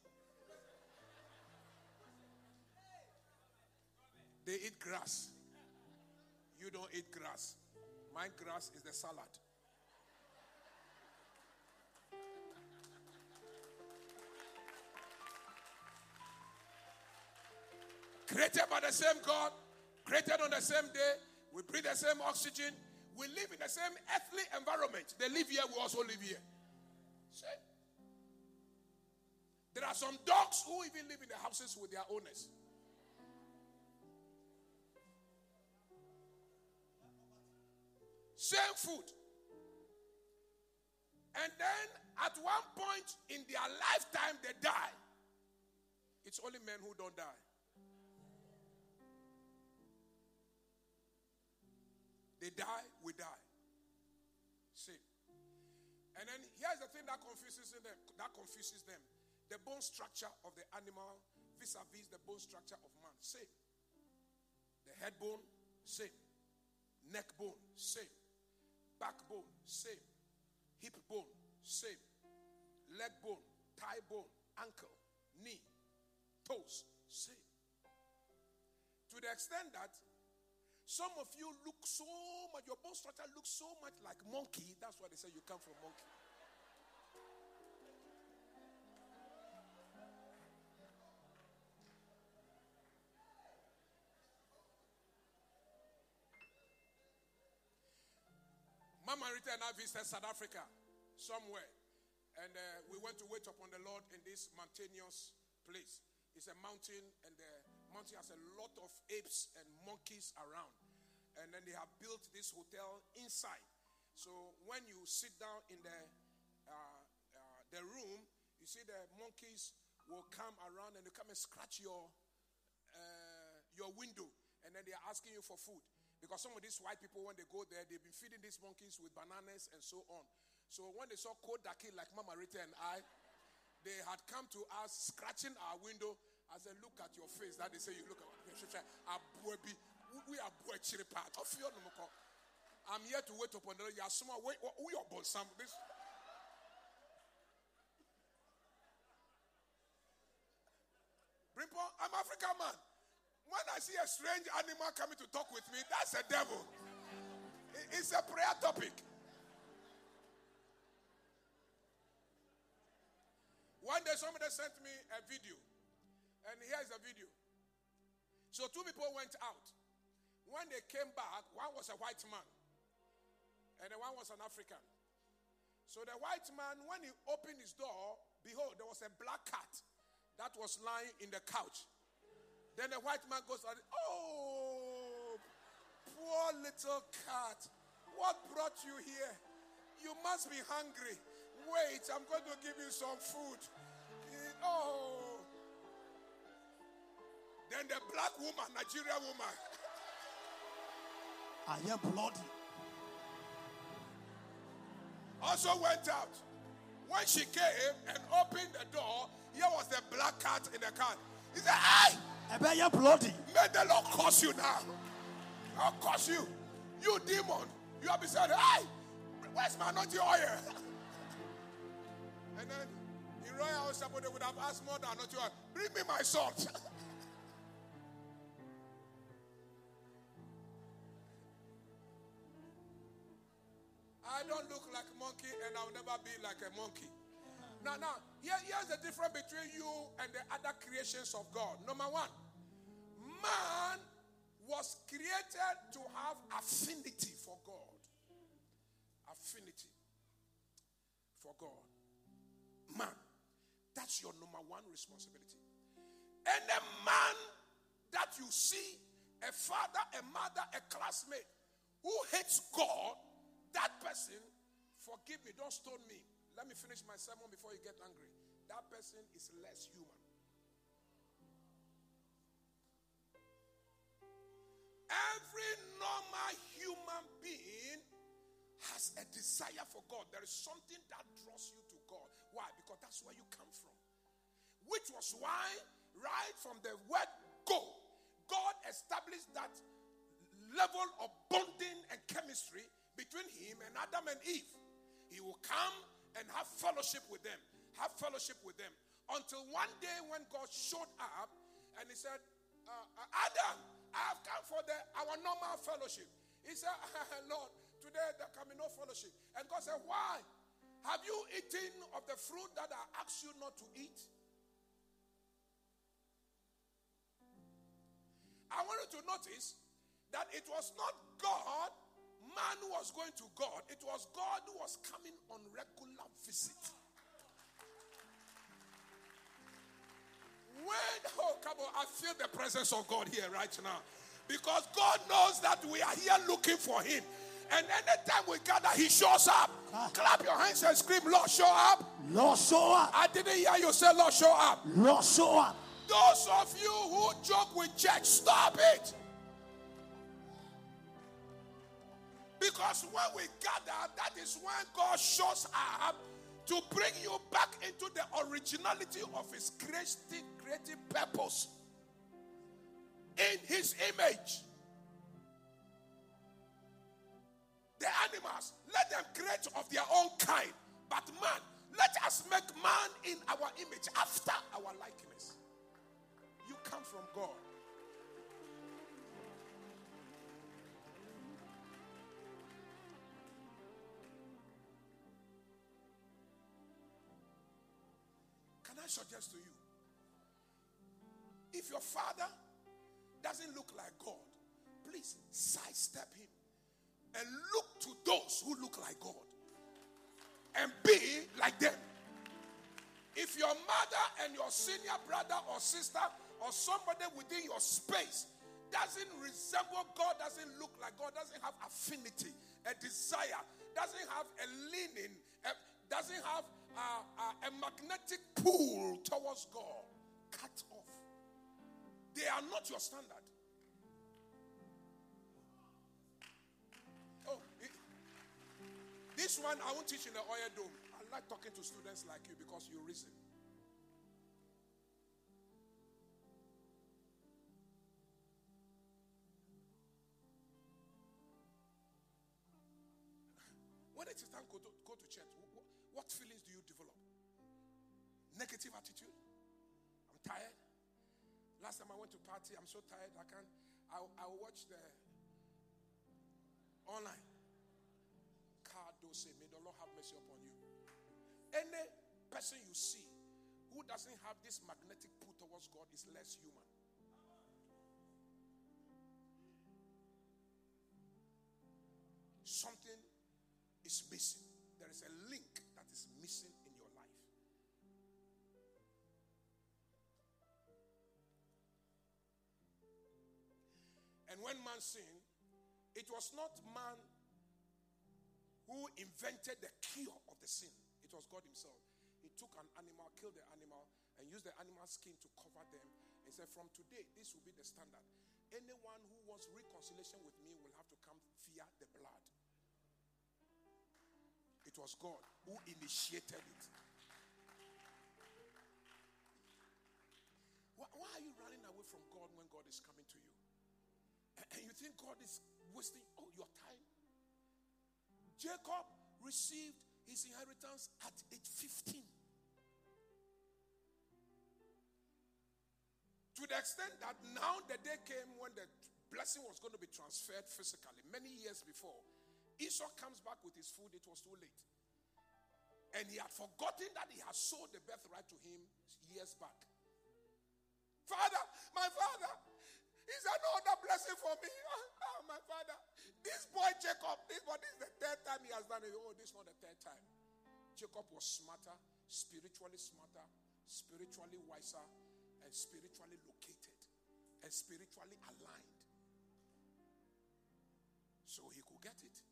they eat grass. You don't eat grass. My grass is the salad. Created by the same God, created on the same day, we breathe the same oxygen, we live in the same earthly environment. They live here, we also live here. See? There are some dogs who even live in the houses with their owners. Same food. And then at one point in their lifetime they die. It's only men who don't die. They die, we die. See. And then here's the thing that confuses them. The bone structure of the animal vis-a-vis the bone structure of man. Same. The head bone, same. Neck bone, same. Backbone, same. Hip bone, same. Leg bone, thigh bone, ankle, knee, toes, same. To the extent that some of you look so much, your bone structure looks so much like monkey. That's why they say you come from monkey. Mama Rita and I visited South Africa somewhere. And we went to wait upon the Lord in this mountainous place. It's a mountain, and the mountain has a lot of apes and monkeys around. And then they have built this hotel inside. So when you sit down in the room, you see the monkeys will come around and they come and scratch your window. And then they are asking you for food. Because some of these white people, when they go there, they've been feeding these monkeys with bananas and so on. So when they saw Kodaki like Mama Rita and I, they had come to us scratching our window. I said, look at your face. That they say, you look at we are part of your. I'm here to wait upon the Lord. We are born some this. Brimpo, I'm African man. When I see a strange animal coming to talk with me, that's a devil. It's a prayer topic. One day somebody sent me a video. And here's a video. So two people went out. When they came back, one was a white man. And the one was an African. So the white man, when he opened his door, behold, there was a black cat that was lying in the couch. Then the white man goes, oh, poor little cat. What brought you here? You must be hungry. Wait, I'm going to give you some food. Oh. Then the black woman, Nigerian woman. I am bloody. Also went out. When she came and opened the door, here was the black cat in the car. He said, hey! I am bloody. May the Lord curse you now. I'll curse you. You demon. You have been saying, hey! Where's my anointing oil? And then in Royal House, somebody would have asked more than anointing oil. Bring me my salt. I don't look like a monkey, and I'll never be like a monkey. Now, here's the difference between you and the other creations of God. Number one, man was created to have affinity for God. Affinity for God. Man, that's your number one responsibility. And a man that you see, a father, a mother, a classmate, who hates God, that person, forgive me, don't stone me. Let me finish my sermon before you get angry. That person is less human. Every normal human being has a desire for God. There is something that draws you to God. Why? Because that's where you come from. Which was why, right from the word go, God established that level of bonding and chemistry between him and Adam and Eve. He will come and have fellowship with them. Have fellowship with them. Until one day when God showed up and he said, Adam, I have come for our normal fellowship. He said, Lord, today there can be no fellowship. And God said, why? Have you eaten of the fruit that I asked you not to eat? I want you to notice that it was not God, man who was going to God. It was God who was coming on regular visit. Come on, I feel the presence of God here right now. Because God knows that we are here looking for him. And anytime we gather, he shows up. Clap your hands and scream, Lord, show up. Lord, show up. I didn't hear you say, Lord, show up. Lord, show up. Those of you who joke with church, stop it. Because when we gather, that is when God shows up to bring you back into the originality of his creative purpose in his image. The animals, let them create of their own kind. But man, let us make man in our image after our likeness. You come from God. Can I suggest to you, if your father doesn't look like God, please sidestep him. and look to those who look like God and be like them. If your mother and your senior brother or sister or somebody within your space doesn't resemble God, doesn't look like God, doesn't have affinity, a desire, doesn't have a leaning, doesn't have a magnetic pull towards God, cut off. They are not your standard. Oh, this one I won't teach in the Oil Dome. I like talking to students like you because you reason. When it is time to go to church, what feelings do you develop? Negative attitude? I'm tired. Last time I went to party, I'm so tired. I'll watch the online. May the Lord have mercy upon you. Any person you see who doesn't have this magnetic pull towards God is less human. Something is missing. There is a link that is missing in your life. And when man sinned, it was not man who invented the cure of the sin. It was God himself. He took an animal, killed the animal, and used the animal skin to cover them. He said, from today, this will be the standard. Anyone who wants reconciliation with me will have to come via the blood. It was God who initiated it. Why are you running away from God when God is coming to you? And you think God is wasting your time? Jacob received his inheritance at age 15. To the extent that now the day came when the blessing was going to be transferred physically. Many years before, Esau comes back with his food. It was too late. And he had forgotten that he had sold the birthright to him years back. Father, my father, is there no other blessing for me? Oh, my father, this boy Jacob, this is the third time he has done it. Oh, this is not the third time. Jacob was smarter, spiritually wiser, and spiritually located, and spiritually aligned. So he could get it.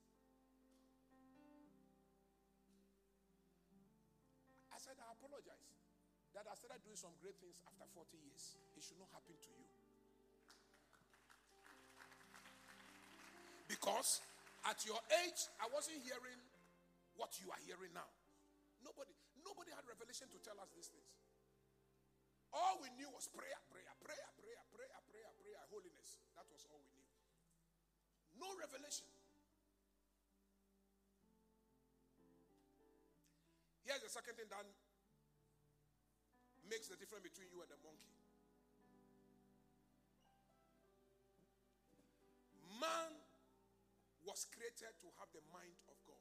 I said, I apologize that I started doing some great things after 40 years. It should not happen to you. Because at your age, I wasn't hearing what you are hearing now. Nobody had revelation to tell us these things. All we knew was prayer, holiness. That was all we knew. No revelation. Here's the second thing that makes the difference between you and the monkey. Man was created to have the mind of God.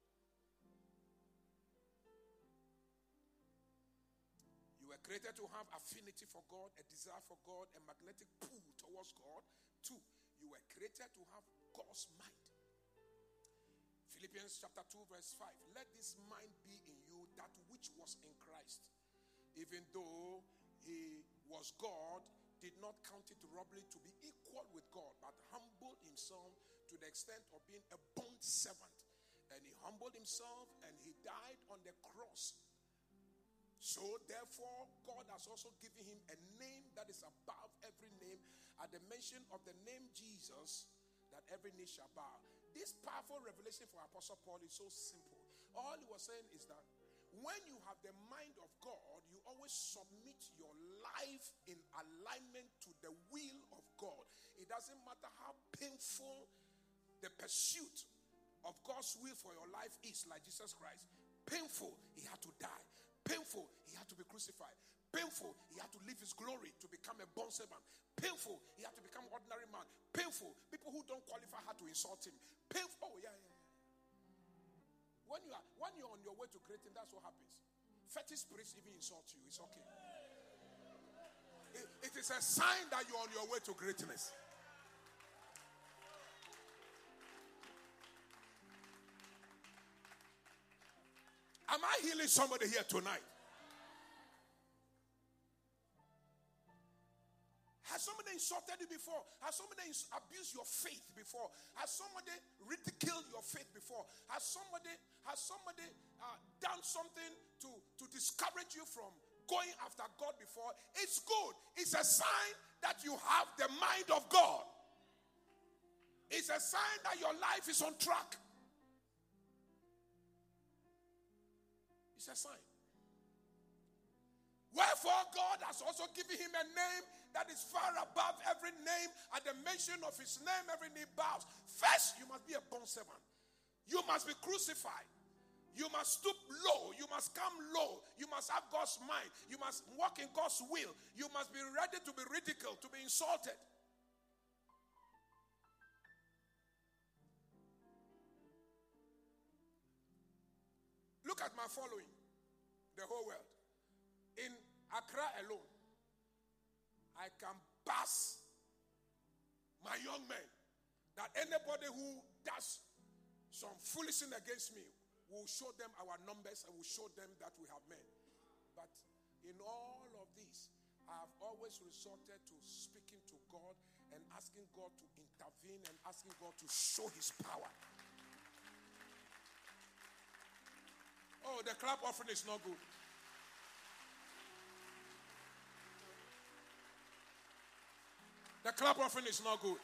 You were created to have affinity for God, a desire for God, a magnetic pull towards God. 2, you were created to have God's mind. Philippians chapter 2 verse 5. Let this mind be in you, that which was in Christ. Even though he was God, did not count it robbery to be equal with God, but humbled himself to the extent of being a bond servant. And he humbled himself and he died on the cross. So therefore, God has also given him a name that is above every name. At the mention of the name Jesus, that every knee shall bow. This powerful revelation for Apostle Paul is so simple. All he was saying is that when you have the mind of God, you always submit your life in alignment to the will of God. It doesn't matter how painful the pursuit of God's will for your life is, like Jesus Christ. Painful, he had to die. Painful, he had to be crucified. Painful, he had to leave his glory to become a bondservant. Painful, he had to become an ordinary man. Painful, people who don't qualify had to insult him. Painful, yeah. When you're on your way to greatness, that's what happens. Fetish spirits even insult you. It's okay. It is a sign that you're on your way to greatness. Am I healing somebody here tonight? Has somebody insulted you before? Has somebody abused your faith before? Has somebody ridiculed your faith before? Has somebody done something to discourage you from going after God before? It's good. It's a sign that you have the mind of God. It's a sign that your life is on track. It's a sign. Wherefore God has also given him a name that is far above every name. At the mention of his name, every knee bows. First, you must be a bond servant. You must be crucified. You must stoop low. You must come low. You must have God's mind. You must walk in God's will. You must be ready to be ridiculed, to be insulted. Look at my following. The whole world. In Accra alone, I can pass my young men that anybody who does some foolishness against me will show them our numbers and will show them that we have men. But in all of this, I have always resorted to speaking to God and asking God to intervene and asking God to show his power. Oh, the clap offering is not good. The clap offering is not good.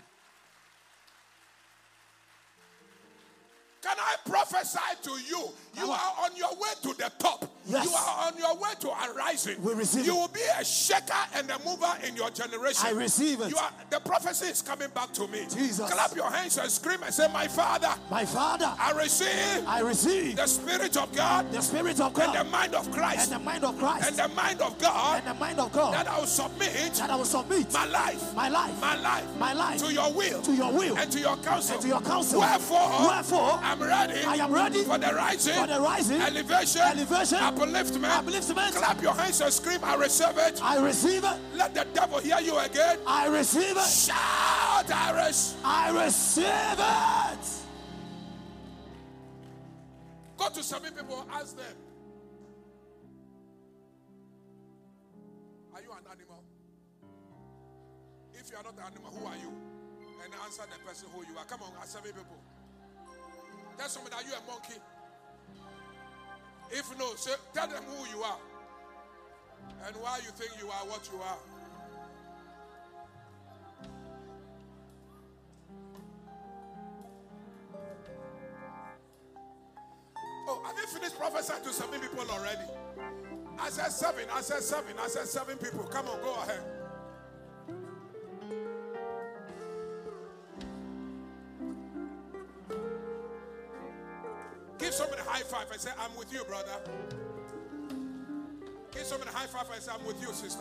Can I prophesy to you? You are on your way to the top. Yes. You are on your way to arising. We receive you it. will be a shaker and a mover in your generation. I receive it. The prophecy is coming back to me. Jesus. Clap your hands and scream and say, my Father. My Father. I receive the Spirit of God. The Spirit of God. And the mind of Christ. And the mind of Christ. And the mind of God. And the mind of God. That I will submit. My life. My life. To your will. To your will. And to your counsel. And to your counsel. Wherefore. I'm ready. I am ready. For the rising. Elevation. Upliftment. Clap your hands and scream, I receive it. I receive it. Let the devil hear you again. I receive it. Shout, I receive it. Go to 7 people, ask them, are you an animal? If you are not an animal, who are you? And answer the person who you are. Come on, ask 7 people. Tell somebody, are you a monkey? If no, say, tell them who you are and why you think you are what you are. Oh, have you finished prophesying to 7 people already? I said 7 people. Come on, go ahead. Give somebody a high five and say, I'm with you, brother. Give somebody a high five and say, I'm with you, sister.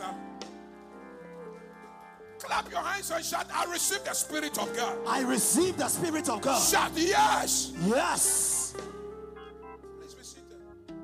Clap your hands and shout, I receive the Spirit of God. I receive the Spirit of God. Shout yes. Yes. Please be seated.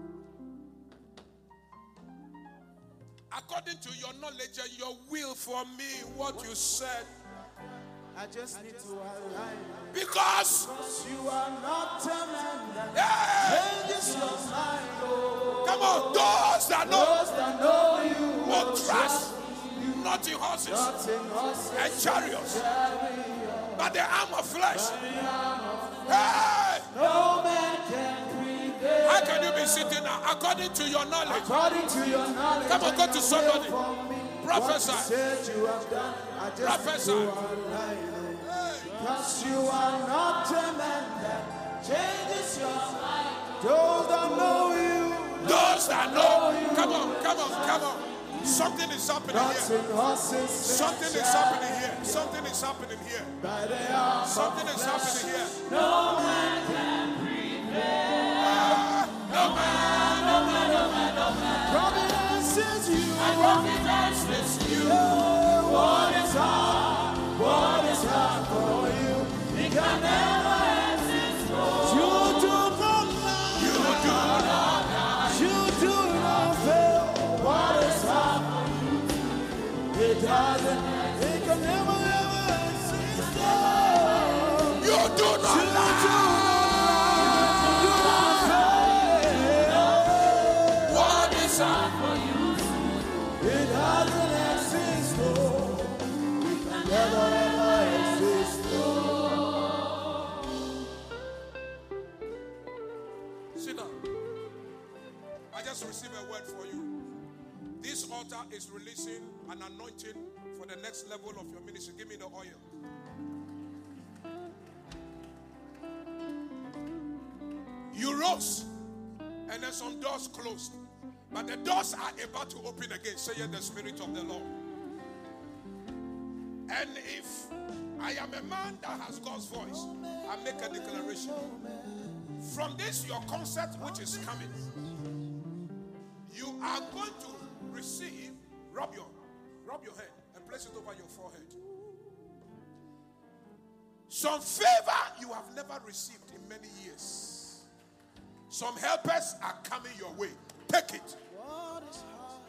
According to your knowledge and your will for me, what you said. I just need to align. Because you are not a man that changes your mind. Oh. Come on, those that know you will trust not in horses and chariots, but the arm of flesh. Hey! No man can prevail. How can you be sitting now? According to your knowledge. According to your knowledge. Come on, go to somebody. Prophesy. Prophesy. Because you are not a man that changes your mind. Those that know you. Those that know you. Come on. Something is happening here. Something is happening here. Something is happening here. Something is happening here. No man can prevail. No man. Providence is you. Providence is you. What is hard for you? It can never exist. You do not lie. You do not fail. What is hard for you? It can never ever exist. You do not lie. is hard for you. It doesn't exist, no. We can never ever exist, no. Sit down. I just received a word for you. This altar is releasing an anointing for the next level of your ministry. Give me the oil. You rose, and then some doors closed. But the doors are about to open again, saith the Spirit of the Lord. And if I am a man that has God's voice, I make a declaration. From this, your concert which is coming, you are going to receive, rub your head and place it over your forehead. Some favor you have never received in many years. Some helpers are coming your way. Take it. What is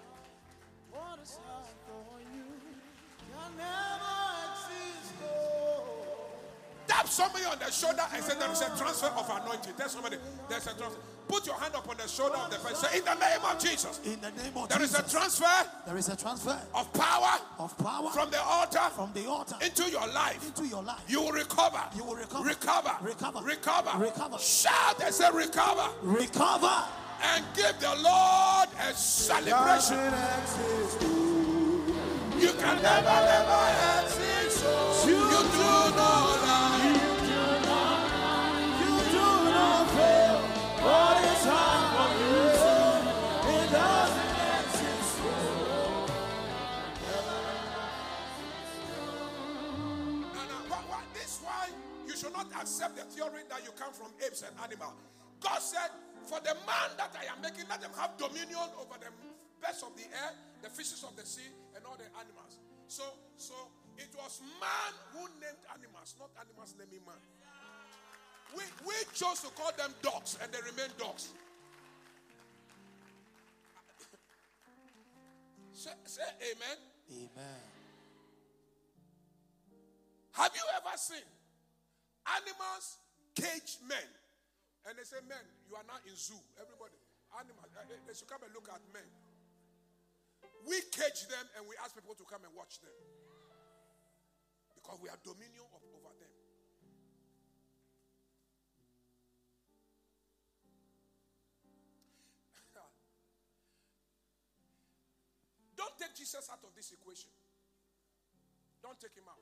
hard for you can never exist, no. Tap somebody on the shoulder and say there is a transfer of anointing. Tell somebody there's a transfer. Put your hand up on the shoulder of the person. Say, in the name of Jesus. In the name of There is Jesus. a transfer There is a transfer of power of power from the altar into your life. into your life. You will recover. You will recover. Recover. Recover. Recover. Recover. Shout and say recover. Recover. And give the Lord a celebration. Doesn't exist, no. You can never exist. You do not lie. You do not fail. What is hard for you? It doesn't exist, no. This is why you should not accept the theory that you come from apes and animals. God said, for the man that I am making, let them have dominion over the birds of the air, the fishes of the sea, and all the animals. So it was man who named animals, not animals naming man. We chose to call them dogs, and they remain dogs. Say amen. Amen. Have you ever seen animals cage men? And they say, men, you are now in zoo. Everybody, animals, they should come and look at men. We cage them and we ask people to come and watch them. Because we have dominion over them. Don't take Jesus out of this equation. Don't take him out.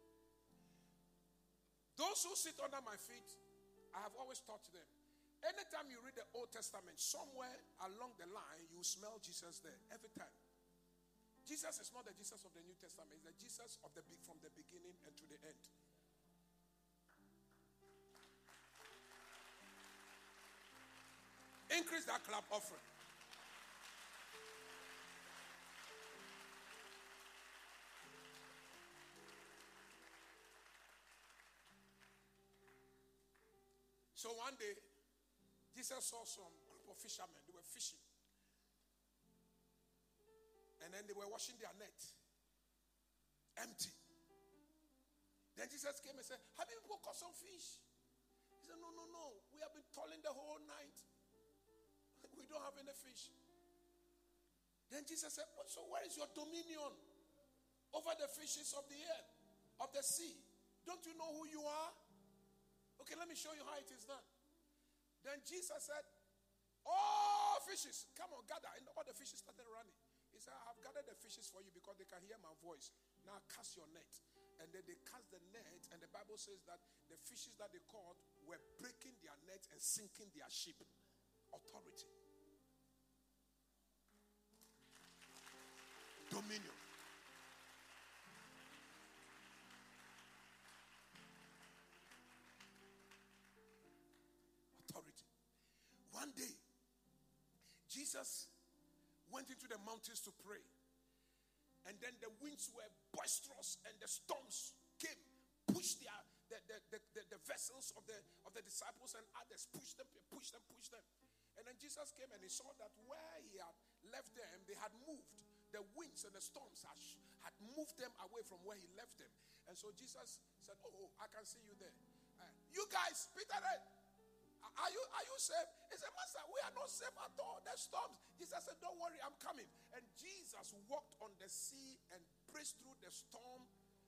Those who sit under my feet, I have always taught them. Anytime you read the Old Testament, somewhere along the line, you smell Jesus there. Every time. Jesus is not the Jesus of the New Testament. It's the Jesus of from the beginning and to the end. Increase that clap offering. So one day, Jesus saw some group of fishermen. They were fishing. And then they were washing their net. Empty. Then Jesus came and said, have you people caught some fish? He said, no. We have been toiling the whole night. We don't have any fish. Then Jesus said, so where is your dominion over the fishes of the air, of the sea? Don't you know who you are? Okay, let me show you how it is done. Then Jesus said, all fishes, come on, gather. And all the fishes started running. He said, I have gathered the fishes for you because they can hear my voice. Now cast your net. And then they cast the net, and the Bible says that the fishes that they caught were breaking their net and sinking their ship. Authority. Dominion. Authority. One day, Jesus went into the mountains to pray. And then the winds were boisterous and the storms came, pushed the vessels of the disciples and others, pushed them. And then Jesus came and he saw that where he had left them, they had moved. The winds and the storms had moved them away from where he left them. And so Jesus said, oh, I can see you there. You guys, Peter, Are you safe? He said, Master, we are not safe at all. There's storms. Jesus said, don't worry, I'm coming. And Jesus walked on the sea and pressed through the storm.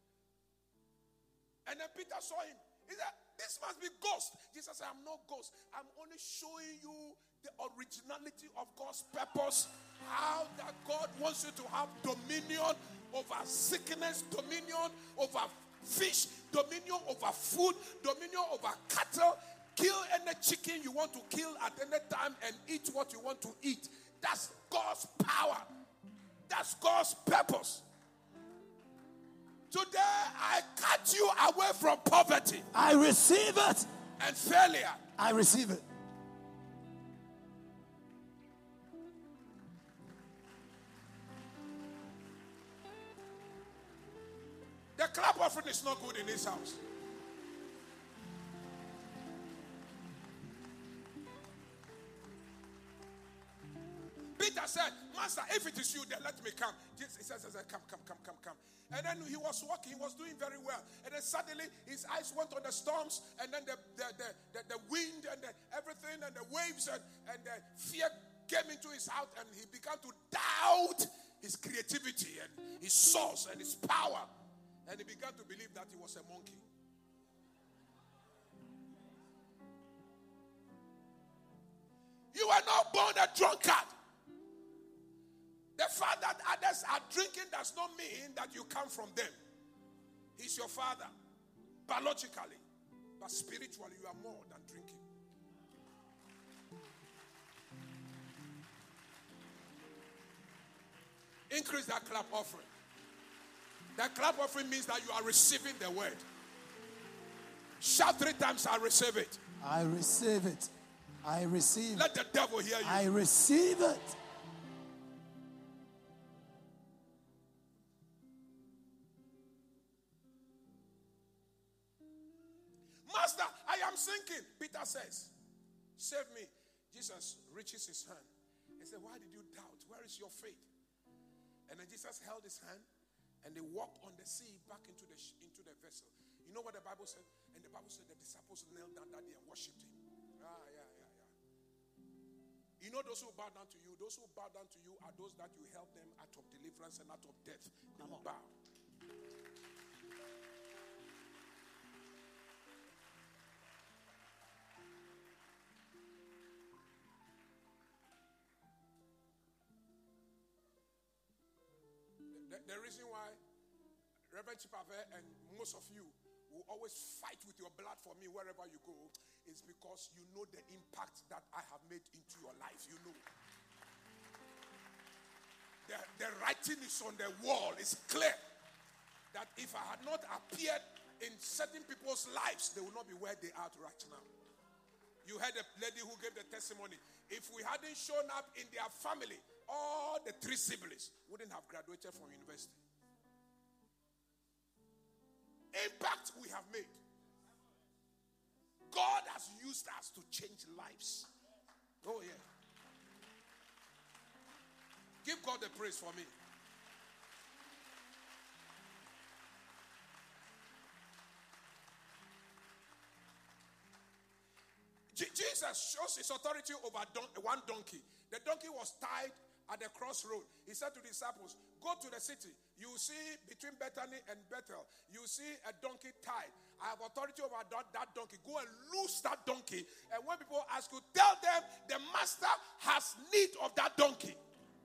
And then Peter saw him. He said, this must be ghost. Jesus said, I'm not ghost. I'm only showing you the originality of God's purpose. How that God wants you to have dominion over sickness, dominion over fish, dominion over food, dominion over cattle. Kill any chicken you want to kill at any time and eat what you want to eat. That's God's power. That's God's purpose. Today, I cut you away from poverty. I receive it. And failure. I receive it. The clap offering is not good in this house. Peter said, Master, if it is you, then let me come. Jesus said, come. And then he was walking, he was doing very well. And then suddenly his eyes went on the storms, and then the wind and everything and the waves and the fear came into his heart, and he began to doubt his creativity and his source and his power. And he began to believe that he was a monkey. You are not born a drunkard. The fact that others are drinking does not mean that you come from them. He's your father, biologically. But spiritually, you are more than drinking. Increase that clap offering. That clap offering means that you are receiving the word. Shout 3 times, I receive it. I receive it. I receive it. Let the devil hear you. I receive it. Master, I am sinking. Peter says, save me. Jesus reaches his hand. He said, why did you doubt? Where is your faith? And then Jesus held his hand and they walked on the sea back into the vessel. You know what the Bible said? And the Bible said the disciples knelt down that day and worshipped him. Yeah. You know those who bow down to you, those who bow down to you are those that you help them out of deliverance and out of death. They will bow. The reason why Reverend Chipave and most of you will always fight with your blood for me wherever you go is because you know the impact that I have made into your life. You know. The writing is on the wall. It's clear that if I had not appeared in certain people's lives, they will not be where they are right now. You heard a lady who gave the testimony. If we hadn't shown up in their family, all the 3 siblings wouldn't have graduated from university. Impact we have made. God has used us to change lives. Oh yeah. Give God the praise for me. Jesus shows his authority over one donkey. The donkey was tied at the crossroad. He said to the disciples, go to the city. You see between Bethany and Bethel, you see a donkey tied. I have authority over that donkey. Go and loose that donkey. And when people ask you, tell them the master has need of that donkey.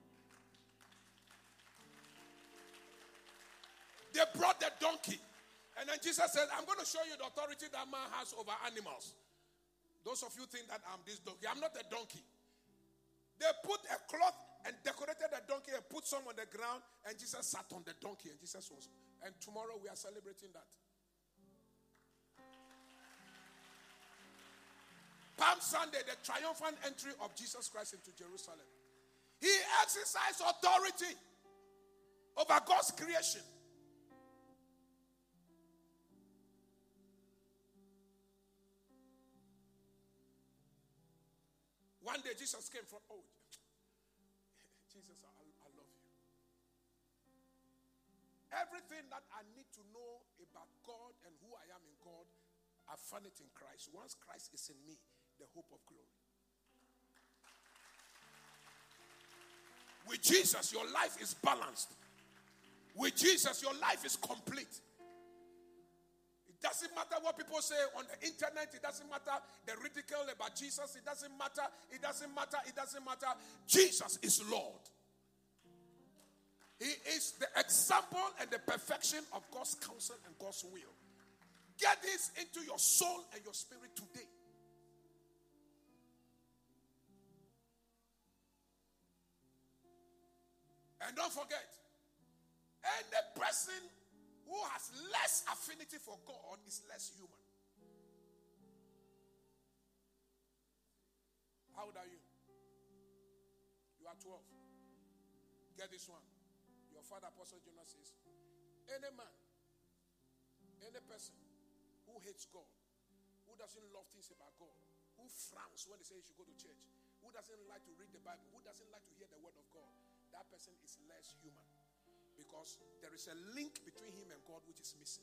They brought the donkey. And then Jesus said, I'm going to show you the authority that man has over animals. Those of you think that I'm this donkey. I'm not a donkey. They put a cloth and decorated the donkey and put some on the ground, and Jesus sat on the donkey, and Jesus was. And tomorrow we are celebrating that. Palm Sunday, the triumphant entry of Jesus Christ into Jerusalem. He exercised authority over God's creation. One day Jesus came from, Jesus, I love you. Everything that I need to know about God and who I am in God, I find it in Christ. Once Christ is in me, the hope of glory. With Jesus, your life is balanced. With Jesus, your life is complete. It doesn't matter what people say on the internet. It doesn't matter the ridicule about Jesus. It doesn't matter. It doesn't matter. It doesn't matter. Jesus is Lord. He is the example and the perfection of God's counsel and God's will. Get this into your soul and your spirit today. And don't forget, any person who has less affinity for God is less human. How old are you? You are 12. Get this one. Your father, Apostle Jonas, says, any man, any person who hates God, who doesn't love things about God, who frowns when they say you should go to church, who doesn't like to read the Bible, who doesn't like to hear the word of God, that person is less human. Because there is a link between him and God which is missing.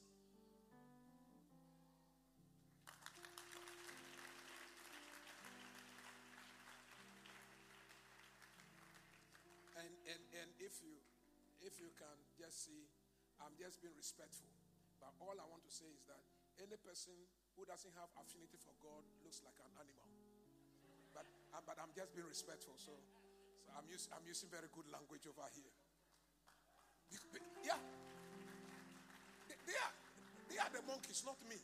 And if you can just see, I'm just being respectful. But all I want to say is that any person who doesn't have affinity for God looks like an animal. But I'm just being respectful. So I'm using very good language over here. Yeah. They are the monkeys, not me.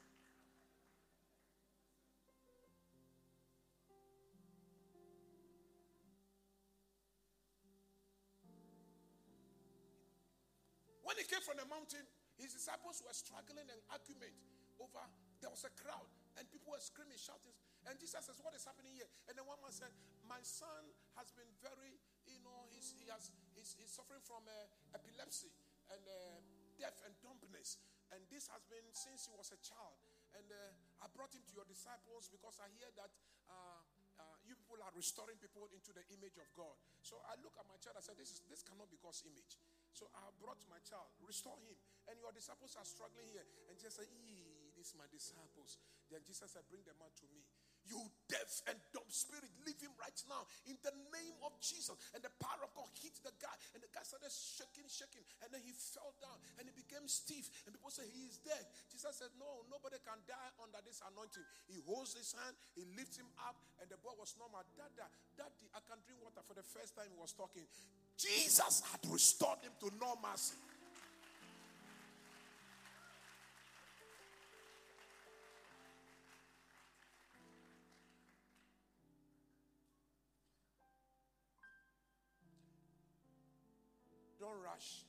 When he came from the mountain, his disciples were struggling and arguing over, there was a crowd and people were screaming, shouting. And Jesus says, what is happening here? And then one man said, my son has been very, he's suffering from epilepsy and deaf and dumbness. And this has been since he was a child. And I brought him to your disciples because I hear that you people are restoring people into the image of God. So I look at my child, I said, this cannot be God's image. So I brought my child, restore him. And your disciples are struggling here. And Jesus said, these are my disciples. Then Jesus said, bring them out to me. You deaf and dumb spirit, leave him right now in the name of Jesus. And the power of God hit the guy. And the guy started shaking. And then he fell down and he became stiff. And people say he is dead. Jesus said, no, nobody can die under this anointing. He holds his hand, he lifts him up, and the boy was normal. Daddy, I can drink water. For the first time he was talking. Jesus had restored him to normalcy. Don't rush.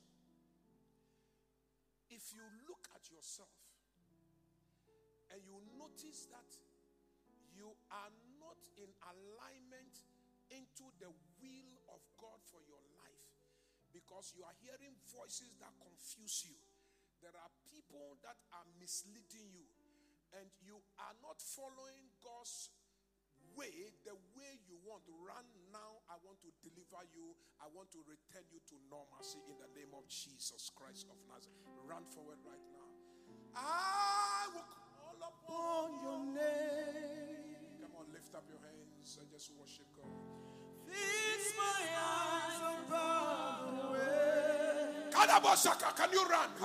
If you look at yourself and you notice that you are not in alignment into the will of God for your life, because you are hearing voices that confuse you, there are people that are misleading you, and you are not following God's way, the way you want to run now, I want to deliver you. I want to return you to normalcy in the name of Jesus Christ of Nazareth. Run forward right now. I will call upon your name. Come on, lift up your hands and just worship God. Fix my eyes around the way. Kadabosaka, can you run?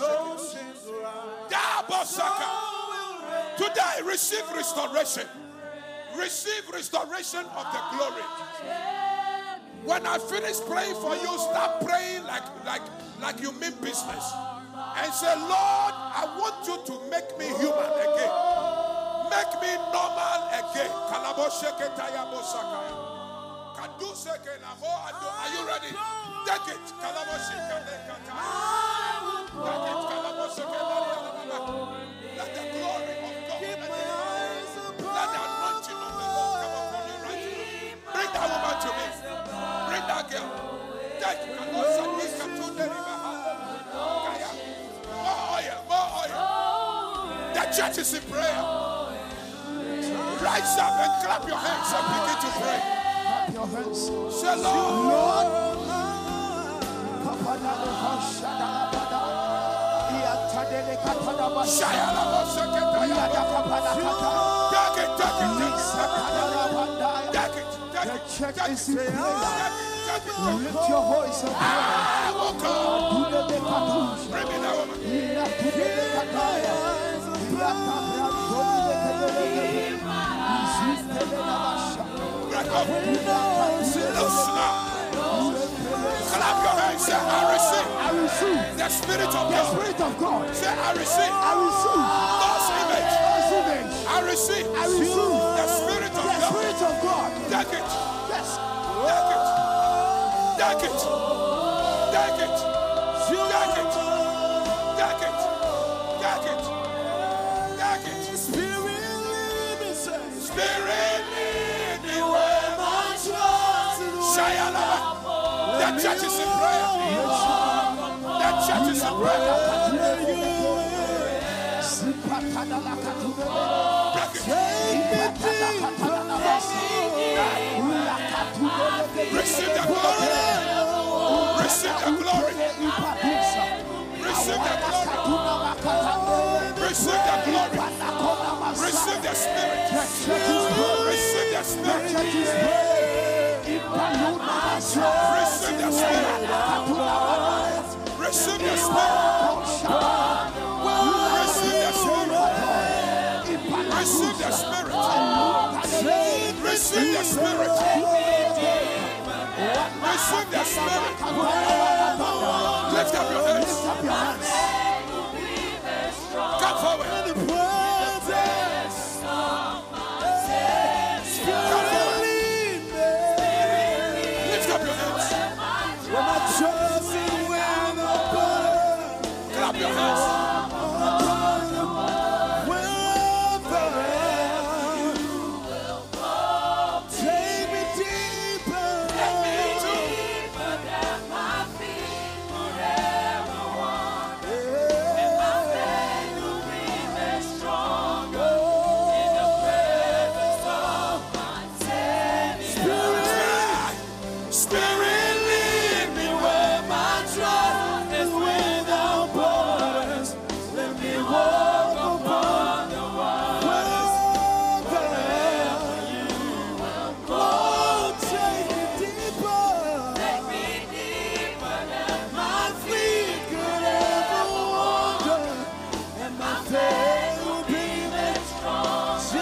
Kadabosaka. Today, receive restoration. Receive restoration of the glory. When I finish praying for you, start praying like you mean business. And say, Lord, I want you to make me human again. Make me normal again. Are you ready? Take it. Let the glory of God, let the anointing of the Lord come upon you right now. Bring that woman to me. Bring that girl. Take it. More oil. The church is in prayer. Rise up and clap your hands and begin to pray. Clap your hands. Say, Lord. Check is in prayer. Lift your voice and pray. Bring me that woman. Clap your hands. Say, I receive. I receive The Spirit of the God. Spirit of God. Say, I receive. I receive God's image. God's image. I receive. I receive The Spirit of the God. Spirit of God. Take it. Yes. Take it. Take it. Take it. Take it. Take it. Take it. Take it. Spirit lead me, say. Spirit lead me where my trust is. Shayalaba. The church is in prayer. The church is in prayer. Break it. Receive the glory. Receive the glory. Receive the glory. Receive the glory. Receive the Spirit. Receive the Spirit. Receive the Spirit. Receive the Spirit. Receive the Spirit. Receive the Spirit. Receive the Spirit. Receive the Spirit. Lift up your hands. Come forward. Lift up your hands. Clap your hands. Take me deeper. Spirit, lead me where my trust is without borders. Let me walk upon the waters. Wherever you will go, take me deeper. Take me deeper than my feet could ever wander, and my faith will be made strong.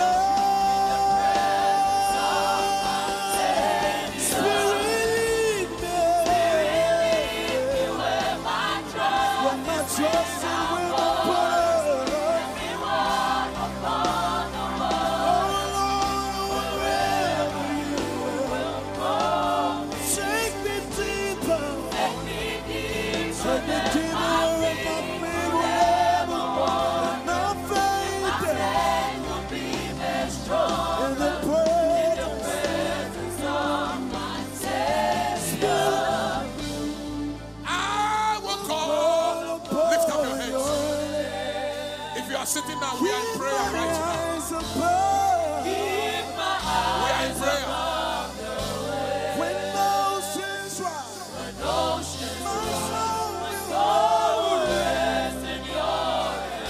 Sitting down, we are in prayer right now. We are in prayer. When oceans rise, my soul will rest in your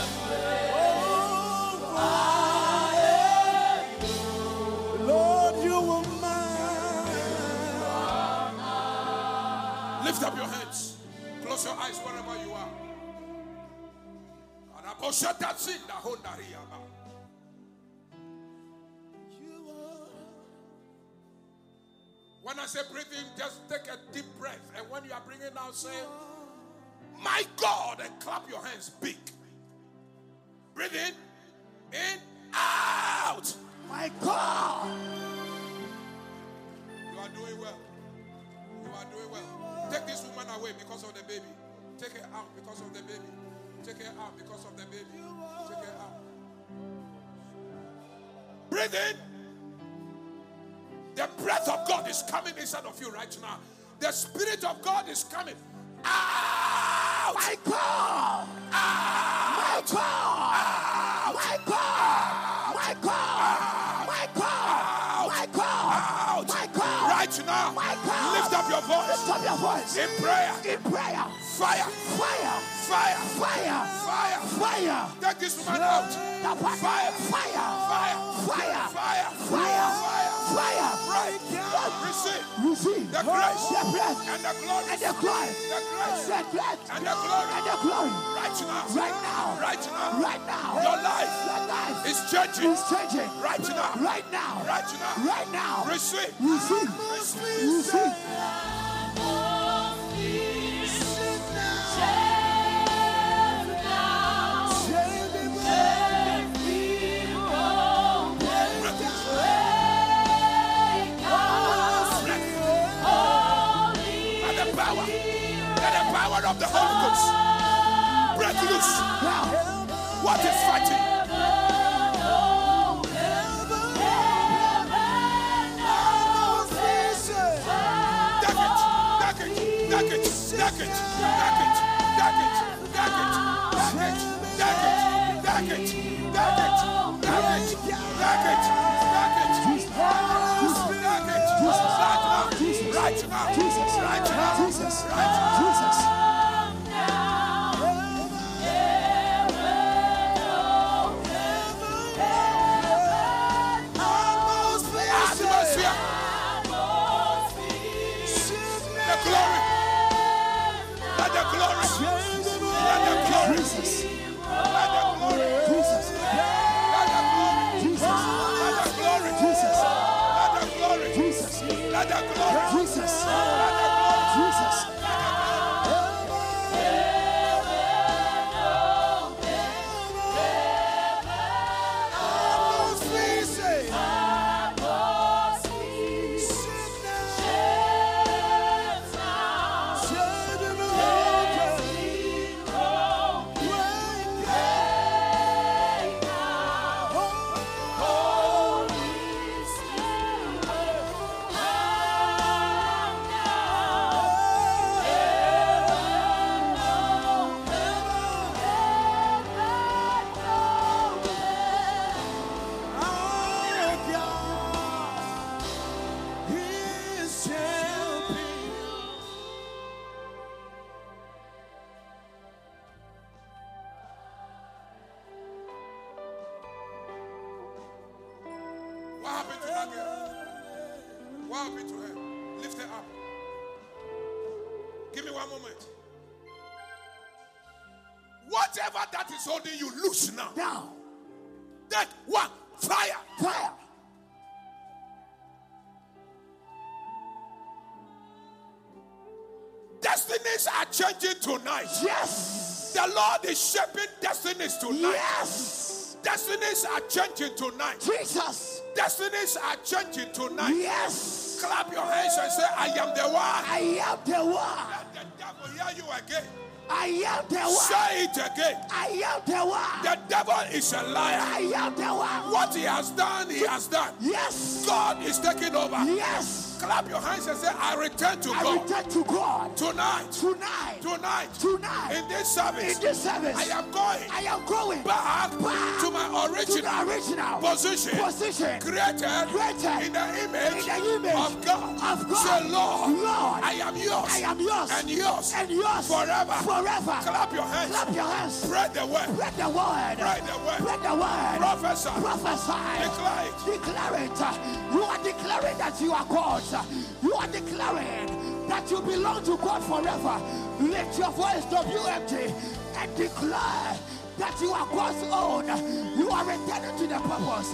embrace. Lord, you are mine. Lift up your hands. Close your eyes wherever you are. When I say breathe in, just take a deep breath. And when you are bringing out, say, my God, and clap your hands big. Breathe in, out. My God. You are doing well. You are doing well. Take this woman away because of the baby. Take her out because of the baby. Take her out because of the baby. Take her out. Breathe in. The breath of God is coming inside of you right now. The Spirit of God is coming out. My God. Out. My God. Out. My God. My God. My God. Out. My God. Out. My God. Right now. My God. Lift up your voice. Lift up your voice. In prayer. In prayer. Fire. Fire. Fire. Fire. Fire. Fire. Take this woman out. Fire. Fire. Fire. Fire. Fire. Fire. Fire. Fire. Fire. Right. Receive Receive the grace the breath and the glory. and the glory. The grace The breath and the glory. and the glory. Right now. Right now. Right now. Right now. Your life Your life is changing. is changing. Right now. Right now. Right now. Right now. Receive. Receive. Receive. Of the Holy Ghost, break loose. Now, What is fighting? Right now, Jesus, right now, Jesus, right now, Jesus. What happened to that girl? What happened to her? Lift her up. Give me one moment. Whatever that is holding you, loose now. now, Take one. Fire. fire. Destinies are changing tonight. Yes. The Lord is shaping destinies tonight. Yes. Destinies are changing tonight. Jesus. Destinies are changing tonight. Yes. Clap your hands and say, I am the one. I am the one. Let the devil hear you again. I am the one. Say it again. I am the one. The devil is a liar. I am the one. What he has done, he has done. Yes. God is taking over. Yes. Clap your hands and say, I return to I God. return to God. Tonight. Tonight. Tonight. Tonight. In this service. In this service. I am going. I am going Back to my to original the original position. Created in the image of God. Say, Lord, I am yours. I am yours. And yours. And yours. Forever. Forever. Clap your hands. Clap your hands. Spread the word. Spread the word. Spread the word. Spread the word. Prophesy. Prophesy. Declare it. Declare it. You are declaring that you are God's. You are declaring that you belong to God forever. Lift your voice, WMG, and declare that you are God's own. You are returning to the purpose.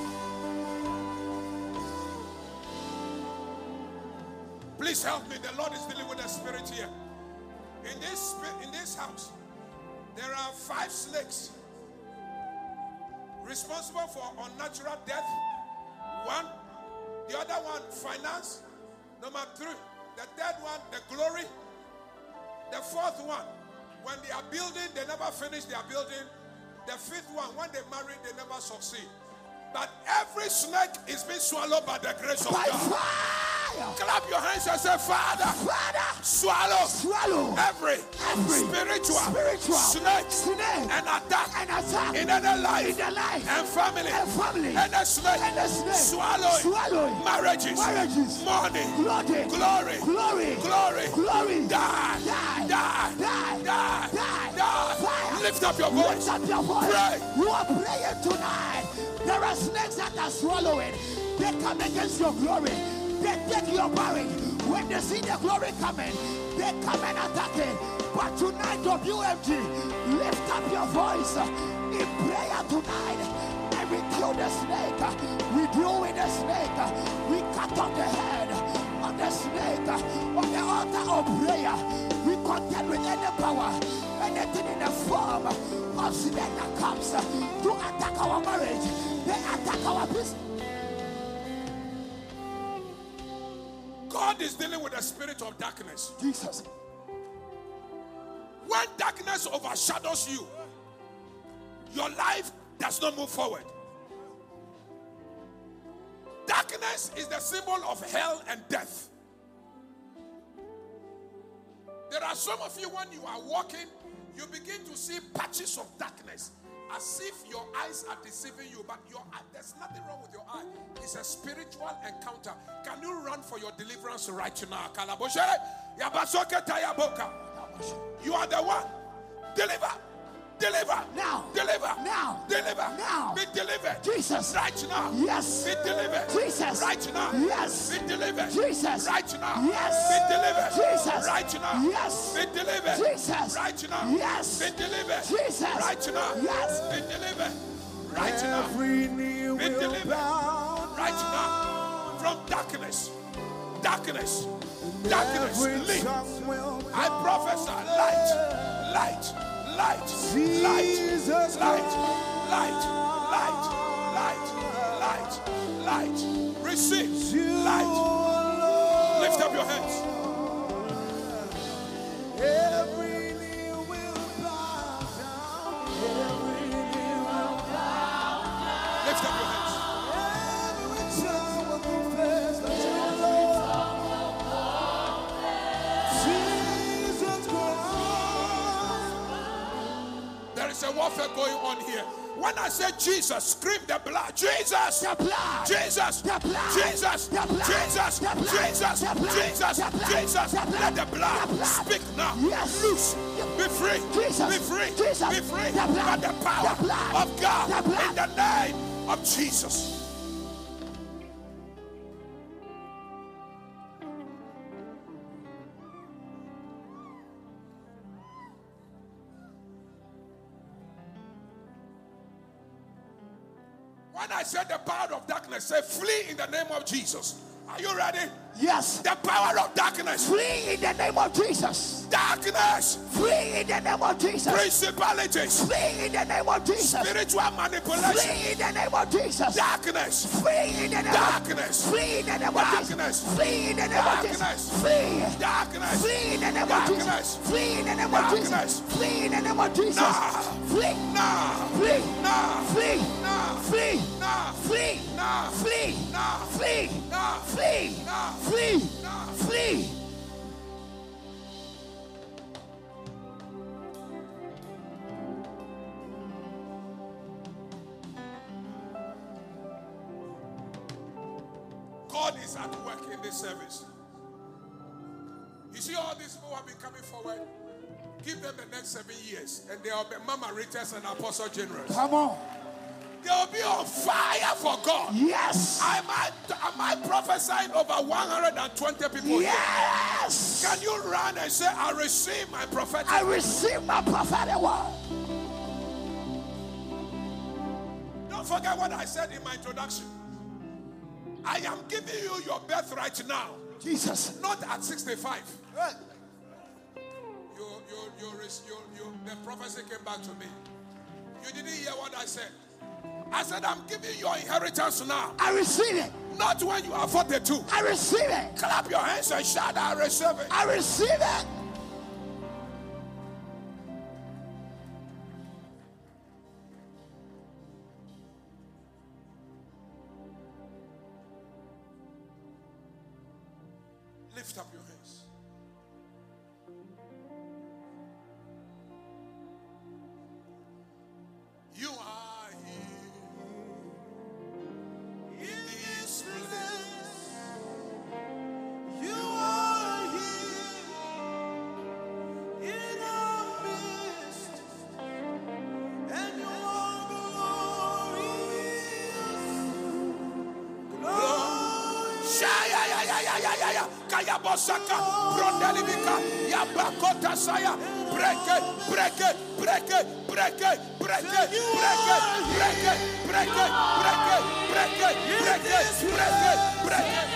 Please help me. The Lord is dealing with the spirit here. In this house, there are 5 snakes responsible for unnatural death. 1. The other one, finance. Number 3. The third one, the glory. The 4th one, when they are building, they never finish their building. The 5th one, when they marry, they never succeed. But every snake is being swallowed by the grace of By God. fire. Clap your hands and say, Father, swallow every spiritual snake and attack in any life and family and a snake swallowing marriages, money, glory, Glory. Die. Die. Die. Die. Die. Die. Die. Fire. Lift up your voice. Lift up your voice. Pray. You are praying tonight. There are snakes that are swallowing. They come against your glory. They take your marriage. When they see the glory coming, they come and attack it. But tonight, WMG, lift up your voice in prayer tonight. And we kill the snake. We deal with the snake. We cut off the head of the snake on the altar of prayer. We contend with any power, anything in the form of snake that comes to attack our marriage. They attack our business. God is dealing with the spirit of darkness. Jesus. When darkness overshadows you, your life does not move forward. Darkness is the symbol of hell and death. There are some of you, when you are walking, you begin to see patches of darkness, as if your eyes are deceiving you, but your eye, there's nothing wrong with your eye. It's a spiritual encounter. Can you run for your deliverance right now? You are the one. Deliver. Deliver. Now. Deliver. Now. Deliver. Now. Be delivered. Jesus. Right now. Yes. Be delivered. Jesus. Right now. Yes. Be delivered. Jesus. Right now. Yes. Be delivered. Jesus. Right now. Yes. Be delivered. Jesus. Right now. Yes. Be delivered. Jesus. Right now. Yes. Be delivered. Right now. Every knee Be will delivered. bow Right now. From darkness. Darkness. Darkness. Every Leave. tongue will I prophesy light, light, light, light, Jesus light, light, light, light, light, light. Receive light. Lift up your hands. Every knee will bow down. Every knee will bow down. Lift up your hands. Every tongue will confess that you are Lord. Jesus Christ. There is a warfare going on here. When I say Jesus, scream the blood. Jesus. The blood. Jesus. The blood. Jesus. The blood. Jesus. The blood. Jesus. The blood. Jesus. The blood. Jesus. The blood. Let the blood The blood. speak now. Yes. Loose. Be free. Jesus. Be free. Jesus. Be free. The blood. By the power The blood. of God. The blood. In the name of Jesus. When I said the power of darkness, say flee in the name of Jesus. Are you ready? Yes. The power of darkness. Flee in the name of Jesus. Darkness. Flee in the name of Jesus. Principalities. Flee in the name of Jesus. Spiritual manipulation. Flee in the name of Jesus. Darkness. Flee in the name of Darkness. Flee in the name of Darkness. Jesus. Flee in the name of Darkness. Jesus. Flee. Darkness. Flee in the name of Darkness. Jesus. Flee in the name of Darkness. Jesus. Flee in the name of Jesus. Nah. Flee. Nah. Flee. Nah. Flee. Nah. Flee. Nah. Flee. Nah. Flee. Nah. Flee. Nah. Flee. Nah. Flee. Nah. Flee. God is at work in this service. You see all these people have been coming forward. Give them the next 7 years, and they will be Mama Ritas and Apostle Generals. Come on. They will be on fire for God. Yes. Am I prophesying over 120 people? Yes. Can you run and say, I receive my prophetic I receive my prophetic word. Don't forget what I said in my introduction. I am giving you your birthright now. Jesus. Not at 65. The prophecy came back to me. You didn't hear what I said. I said, I'm giving you your inheritance now. I receive it. Not when you are 42. I receive it. Clap your hands and shout, I receive it. I receive it. Lift up your hands. You are here in this place. You are here Kaya Bosaka, Brondelibika, Yabakota Saya, break it, break it, break it, break it, break it, break it, break it, break it, break it, break it, break it, break it, break it.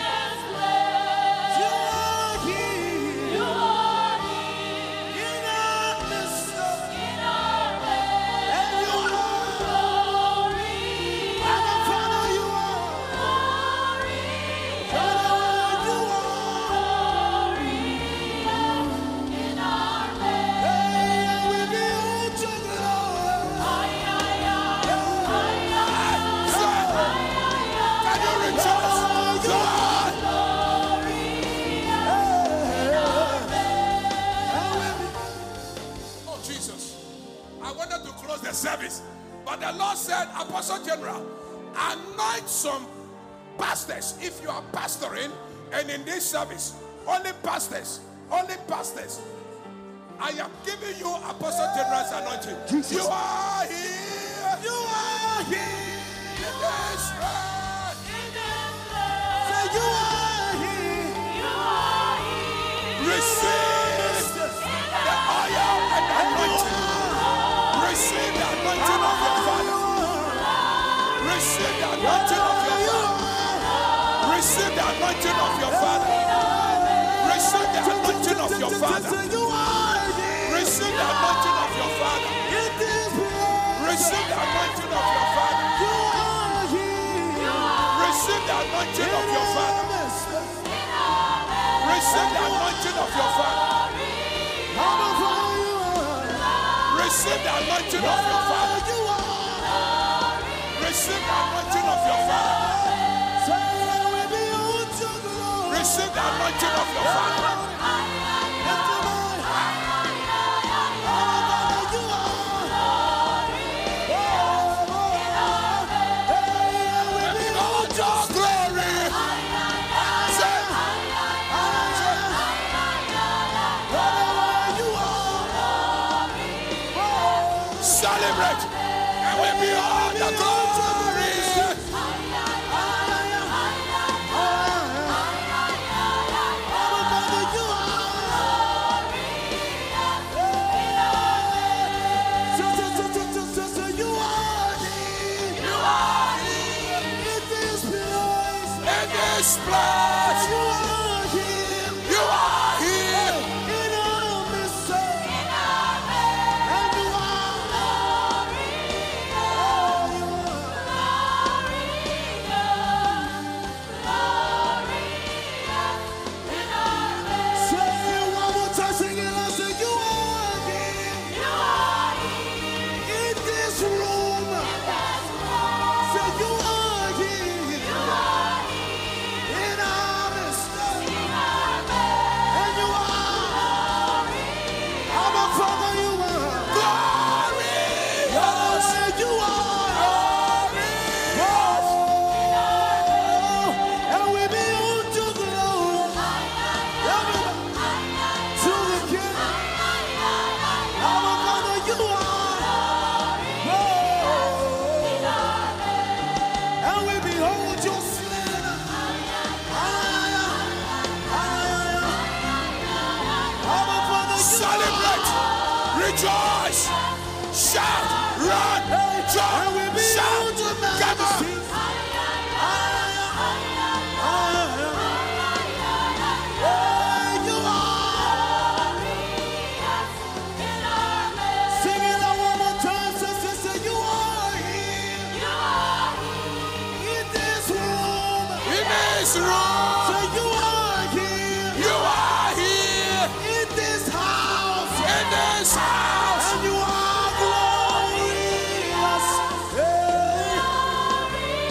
Service, but the Lord said, Apostle General, anoint some pastors. If you are pastoring and in this service, only pastors, only pastors. I am giving you Apostle General's anointing. Jesus. You are here. You are here. Yes, Lord. Say, you are here. You are here. Receive the oil and the anointing. Receive the anointing of your Father. Receive the anointing of your Father. Receive the anointing of your Father. Receive the anointing of your Father. Receive the anointing of your Father. Receive the anointing of your Father. Receive the anointing of your Father. Receive the anointing of your Father. Receive the anointing of your Father. Receive the anointing of your Father. Receive the anointing of your Father. Celebrate, and we behold the glory. In this place, you are here. You are here. In our midst, and you rejoice, shout, run, jump, shout, come on. Sing it out one more time, sister, you are here. You are here. In this room. In this room. So you are here. You are here. In this house. In this house. And you are glorious. Hey.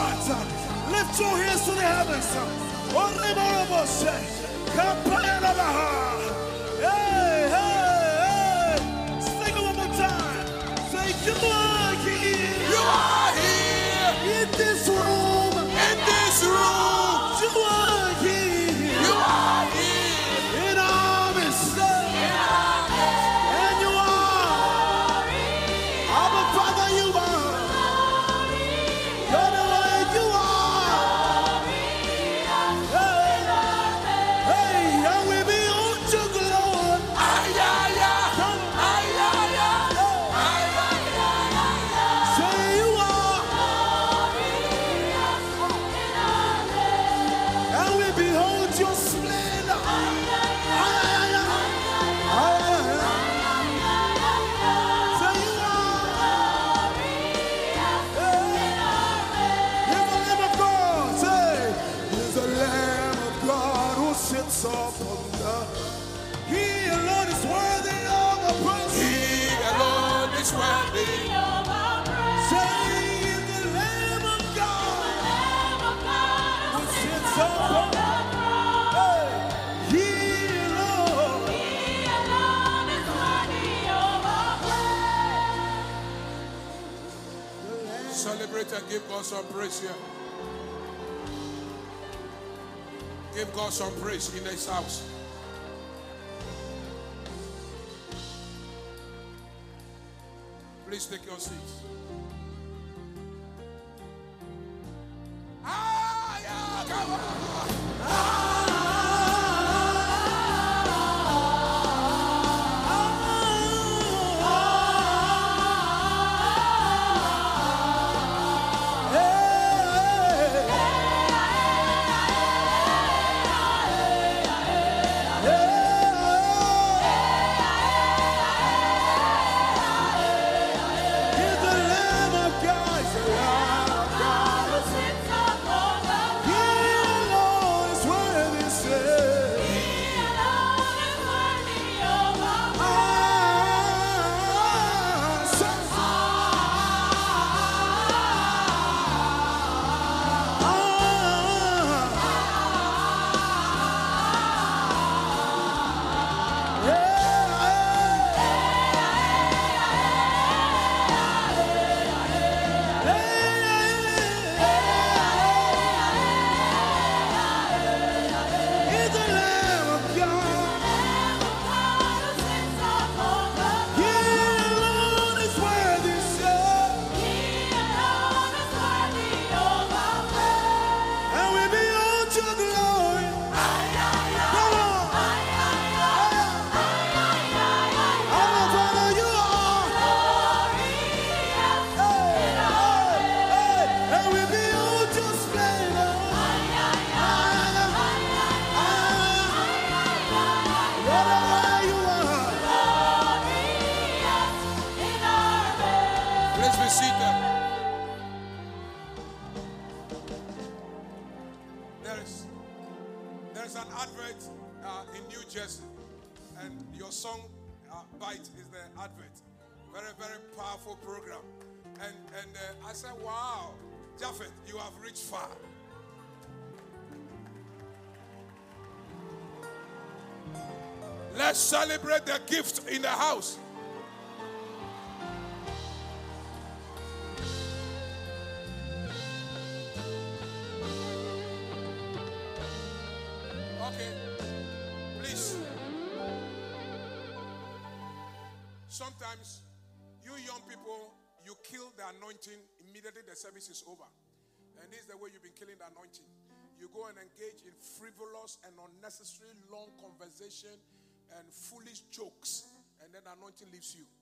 God. Lift your hands to the heavens. Hey, hey, hey. Sing it one more time. Say, you are here. You are here In this room. in this room. You are here. You are here. In our midst. And you are. Our Father, you are. You're the way you are. Hey, hey, and we behold your glory. Ay, ay, ay. Ay, ay, ay. Ay, ay, ay. Say you are. And we behold your splendor. Ay, ay, ay. Ay, ay, ay. Say you are. Here's the Lamb of God. Say, here's the Lamb of God who sits upon the. He alone is worthy of the praise. He alone is worthy. Say, here's the Lamb of God who sits upon the. He alone. Celebrate and give God some praise here. Give God some praise in this house. Please take your seats. Ah, yeah, come on. Here's the Lamb of God. He's the Lamb of God. He alone is worthy. Say, here's the Lamb of God. He alone is worthy. Say, and we behold your glory. Come on. Our Father, you are. And we behold your splendor. Whatever you are. Please be seated. There is an advert in New Jersey, and your song Bite is the advert. Very, very powerful program. And I said, wow, Japhet, you have reached far. Let's celebrate the gift in the house. Okay, please. Sometimes you young people, you kill the anointing immediately the service is over. And this is the way you've been killing the anointing. You go and engage in frivolous and unnecessary long conversation and foolish jokes, and then the anointing leaves you.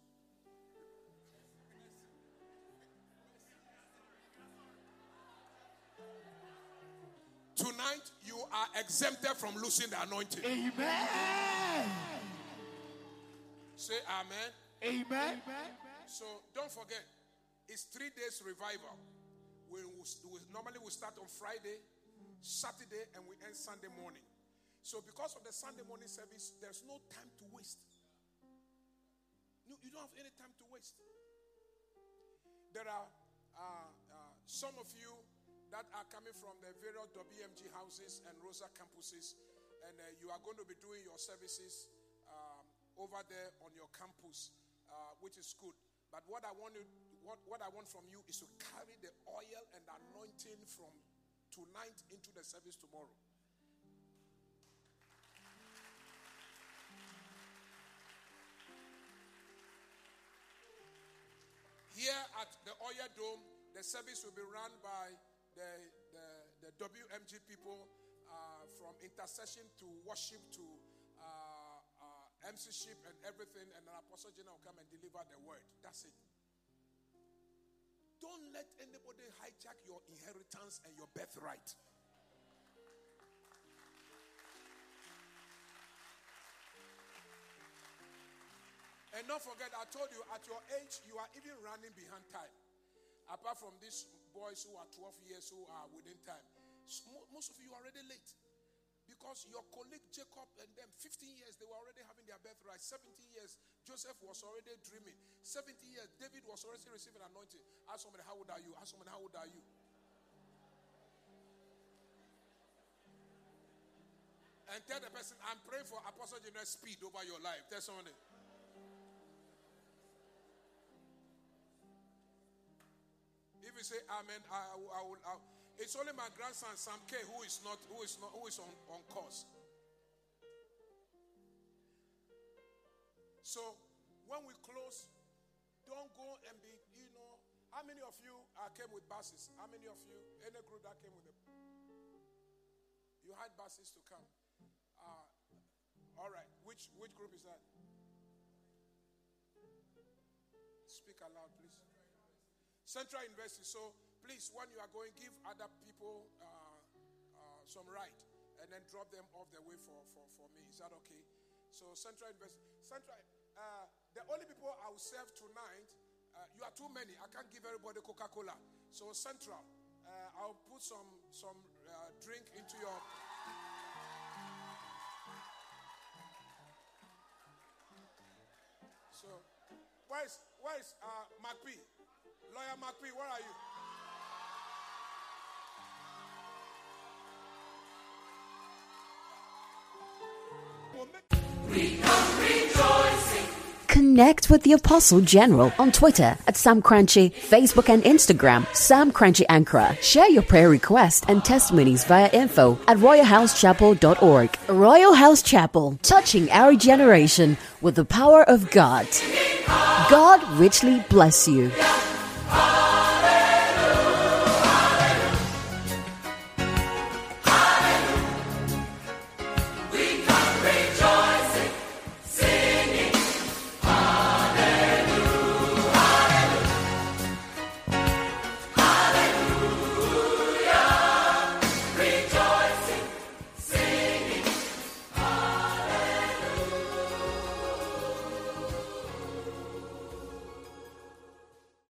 Tonight, you are exempted from losing the anointing. Amen. Say amen. Amen. So don't forget, it's 3 days revival. Normally we start on Friday, Saturday, and we end Sunday morning. So because of the Sunday morning service, there's no time to waste. No, you don't have any time to waste. There are some of you, that are coming from the various WMG houses and Rosa campuses, and you are going to be doing your services over there on your campus, which is good. But what I want from you is to carry the oil and anointing from tonight into the service tomorrow. Here at the Oya Dome, the service will be run by the WMG people, from intercession to worship to MCship and everything, and an Apostle General will come and deliver the word. That's it. Don't let anybody hijack your inheritance and your birthright. And don't forget, I told you, at your age, you are even running behind time. Apart from these boys who are 12 years, who are within time. Most of you are already late. Because your colleague Jacob and them, 15 years, they were already having their birthright. 70 years, Joseph was already dreaming. 70 years, David was already receiving anointing. Ask somebody, how old are you? Ask somebody, how old are you? And tell the person, I'm praying for Apostle General speed over your life. Tell somebody. If you say amen, I will. It's only my grandson Sam K who is on course. So when we close, don't go and be, how many of you came with buses? How many of you, any group that came with them? You had buses to come. All right. Which group is that? Speak aloud, please. Central University. So please, when you are going, give other people some ride and then drop them off the way for me. Is that okay? So Central University. The only people I will serve tonight, you are too many. I can't give everybody Coca-Cola. So Central, I'll put some drink into your... So, where is McP? Lawyer McP, where are you? We come rejoicing. Connect with the Apostle General on Twitter at Sam Crunchy, Facebook and Instagram, Sam Crunchy Ankara. Share your prayer requests and testimonies via info at royalhousechapel.org. Royal House Chapel, touching our generation with the power of God. God richly bless you.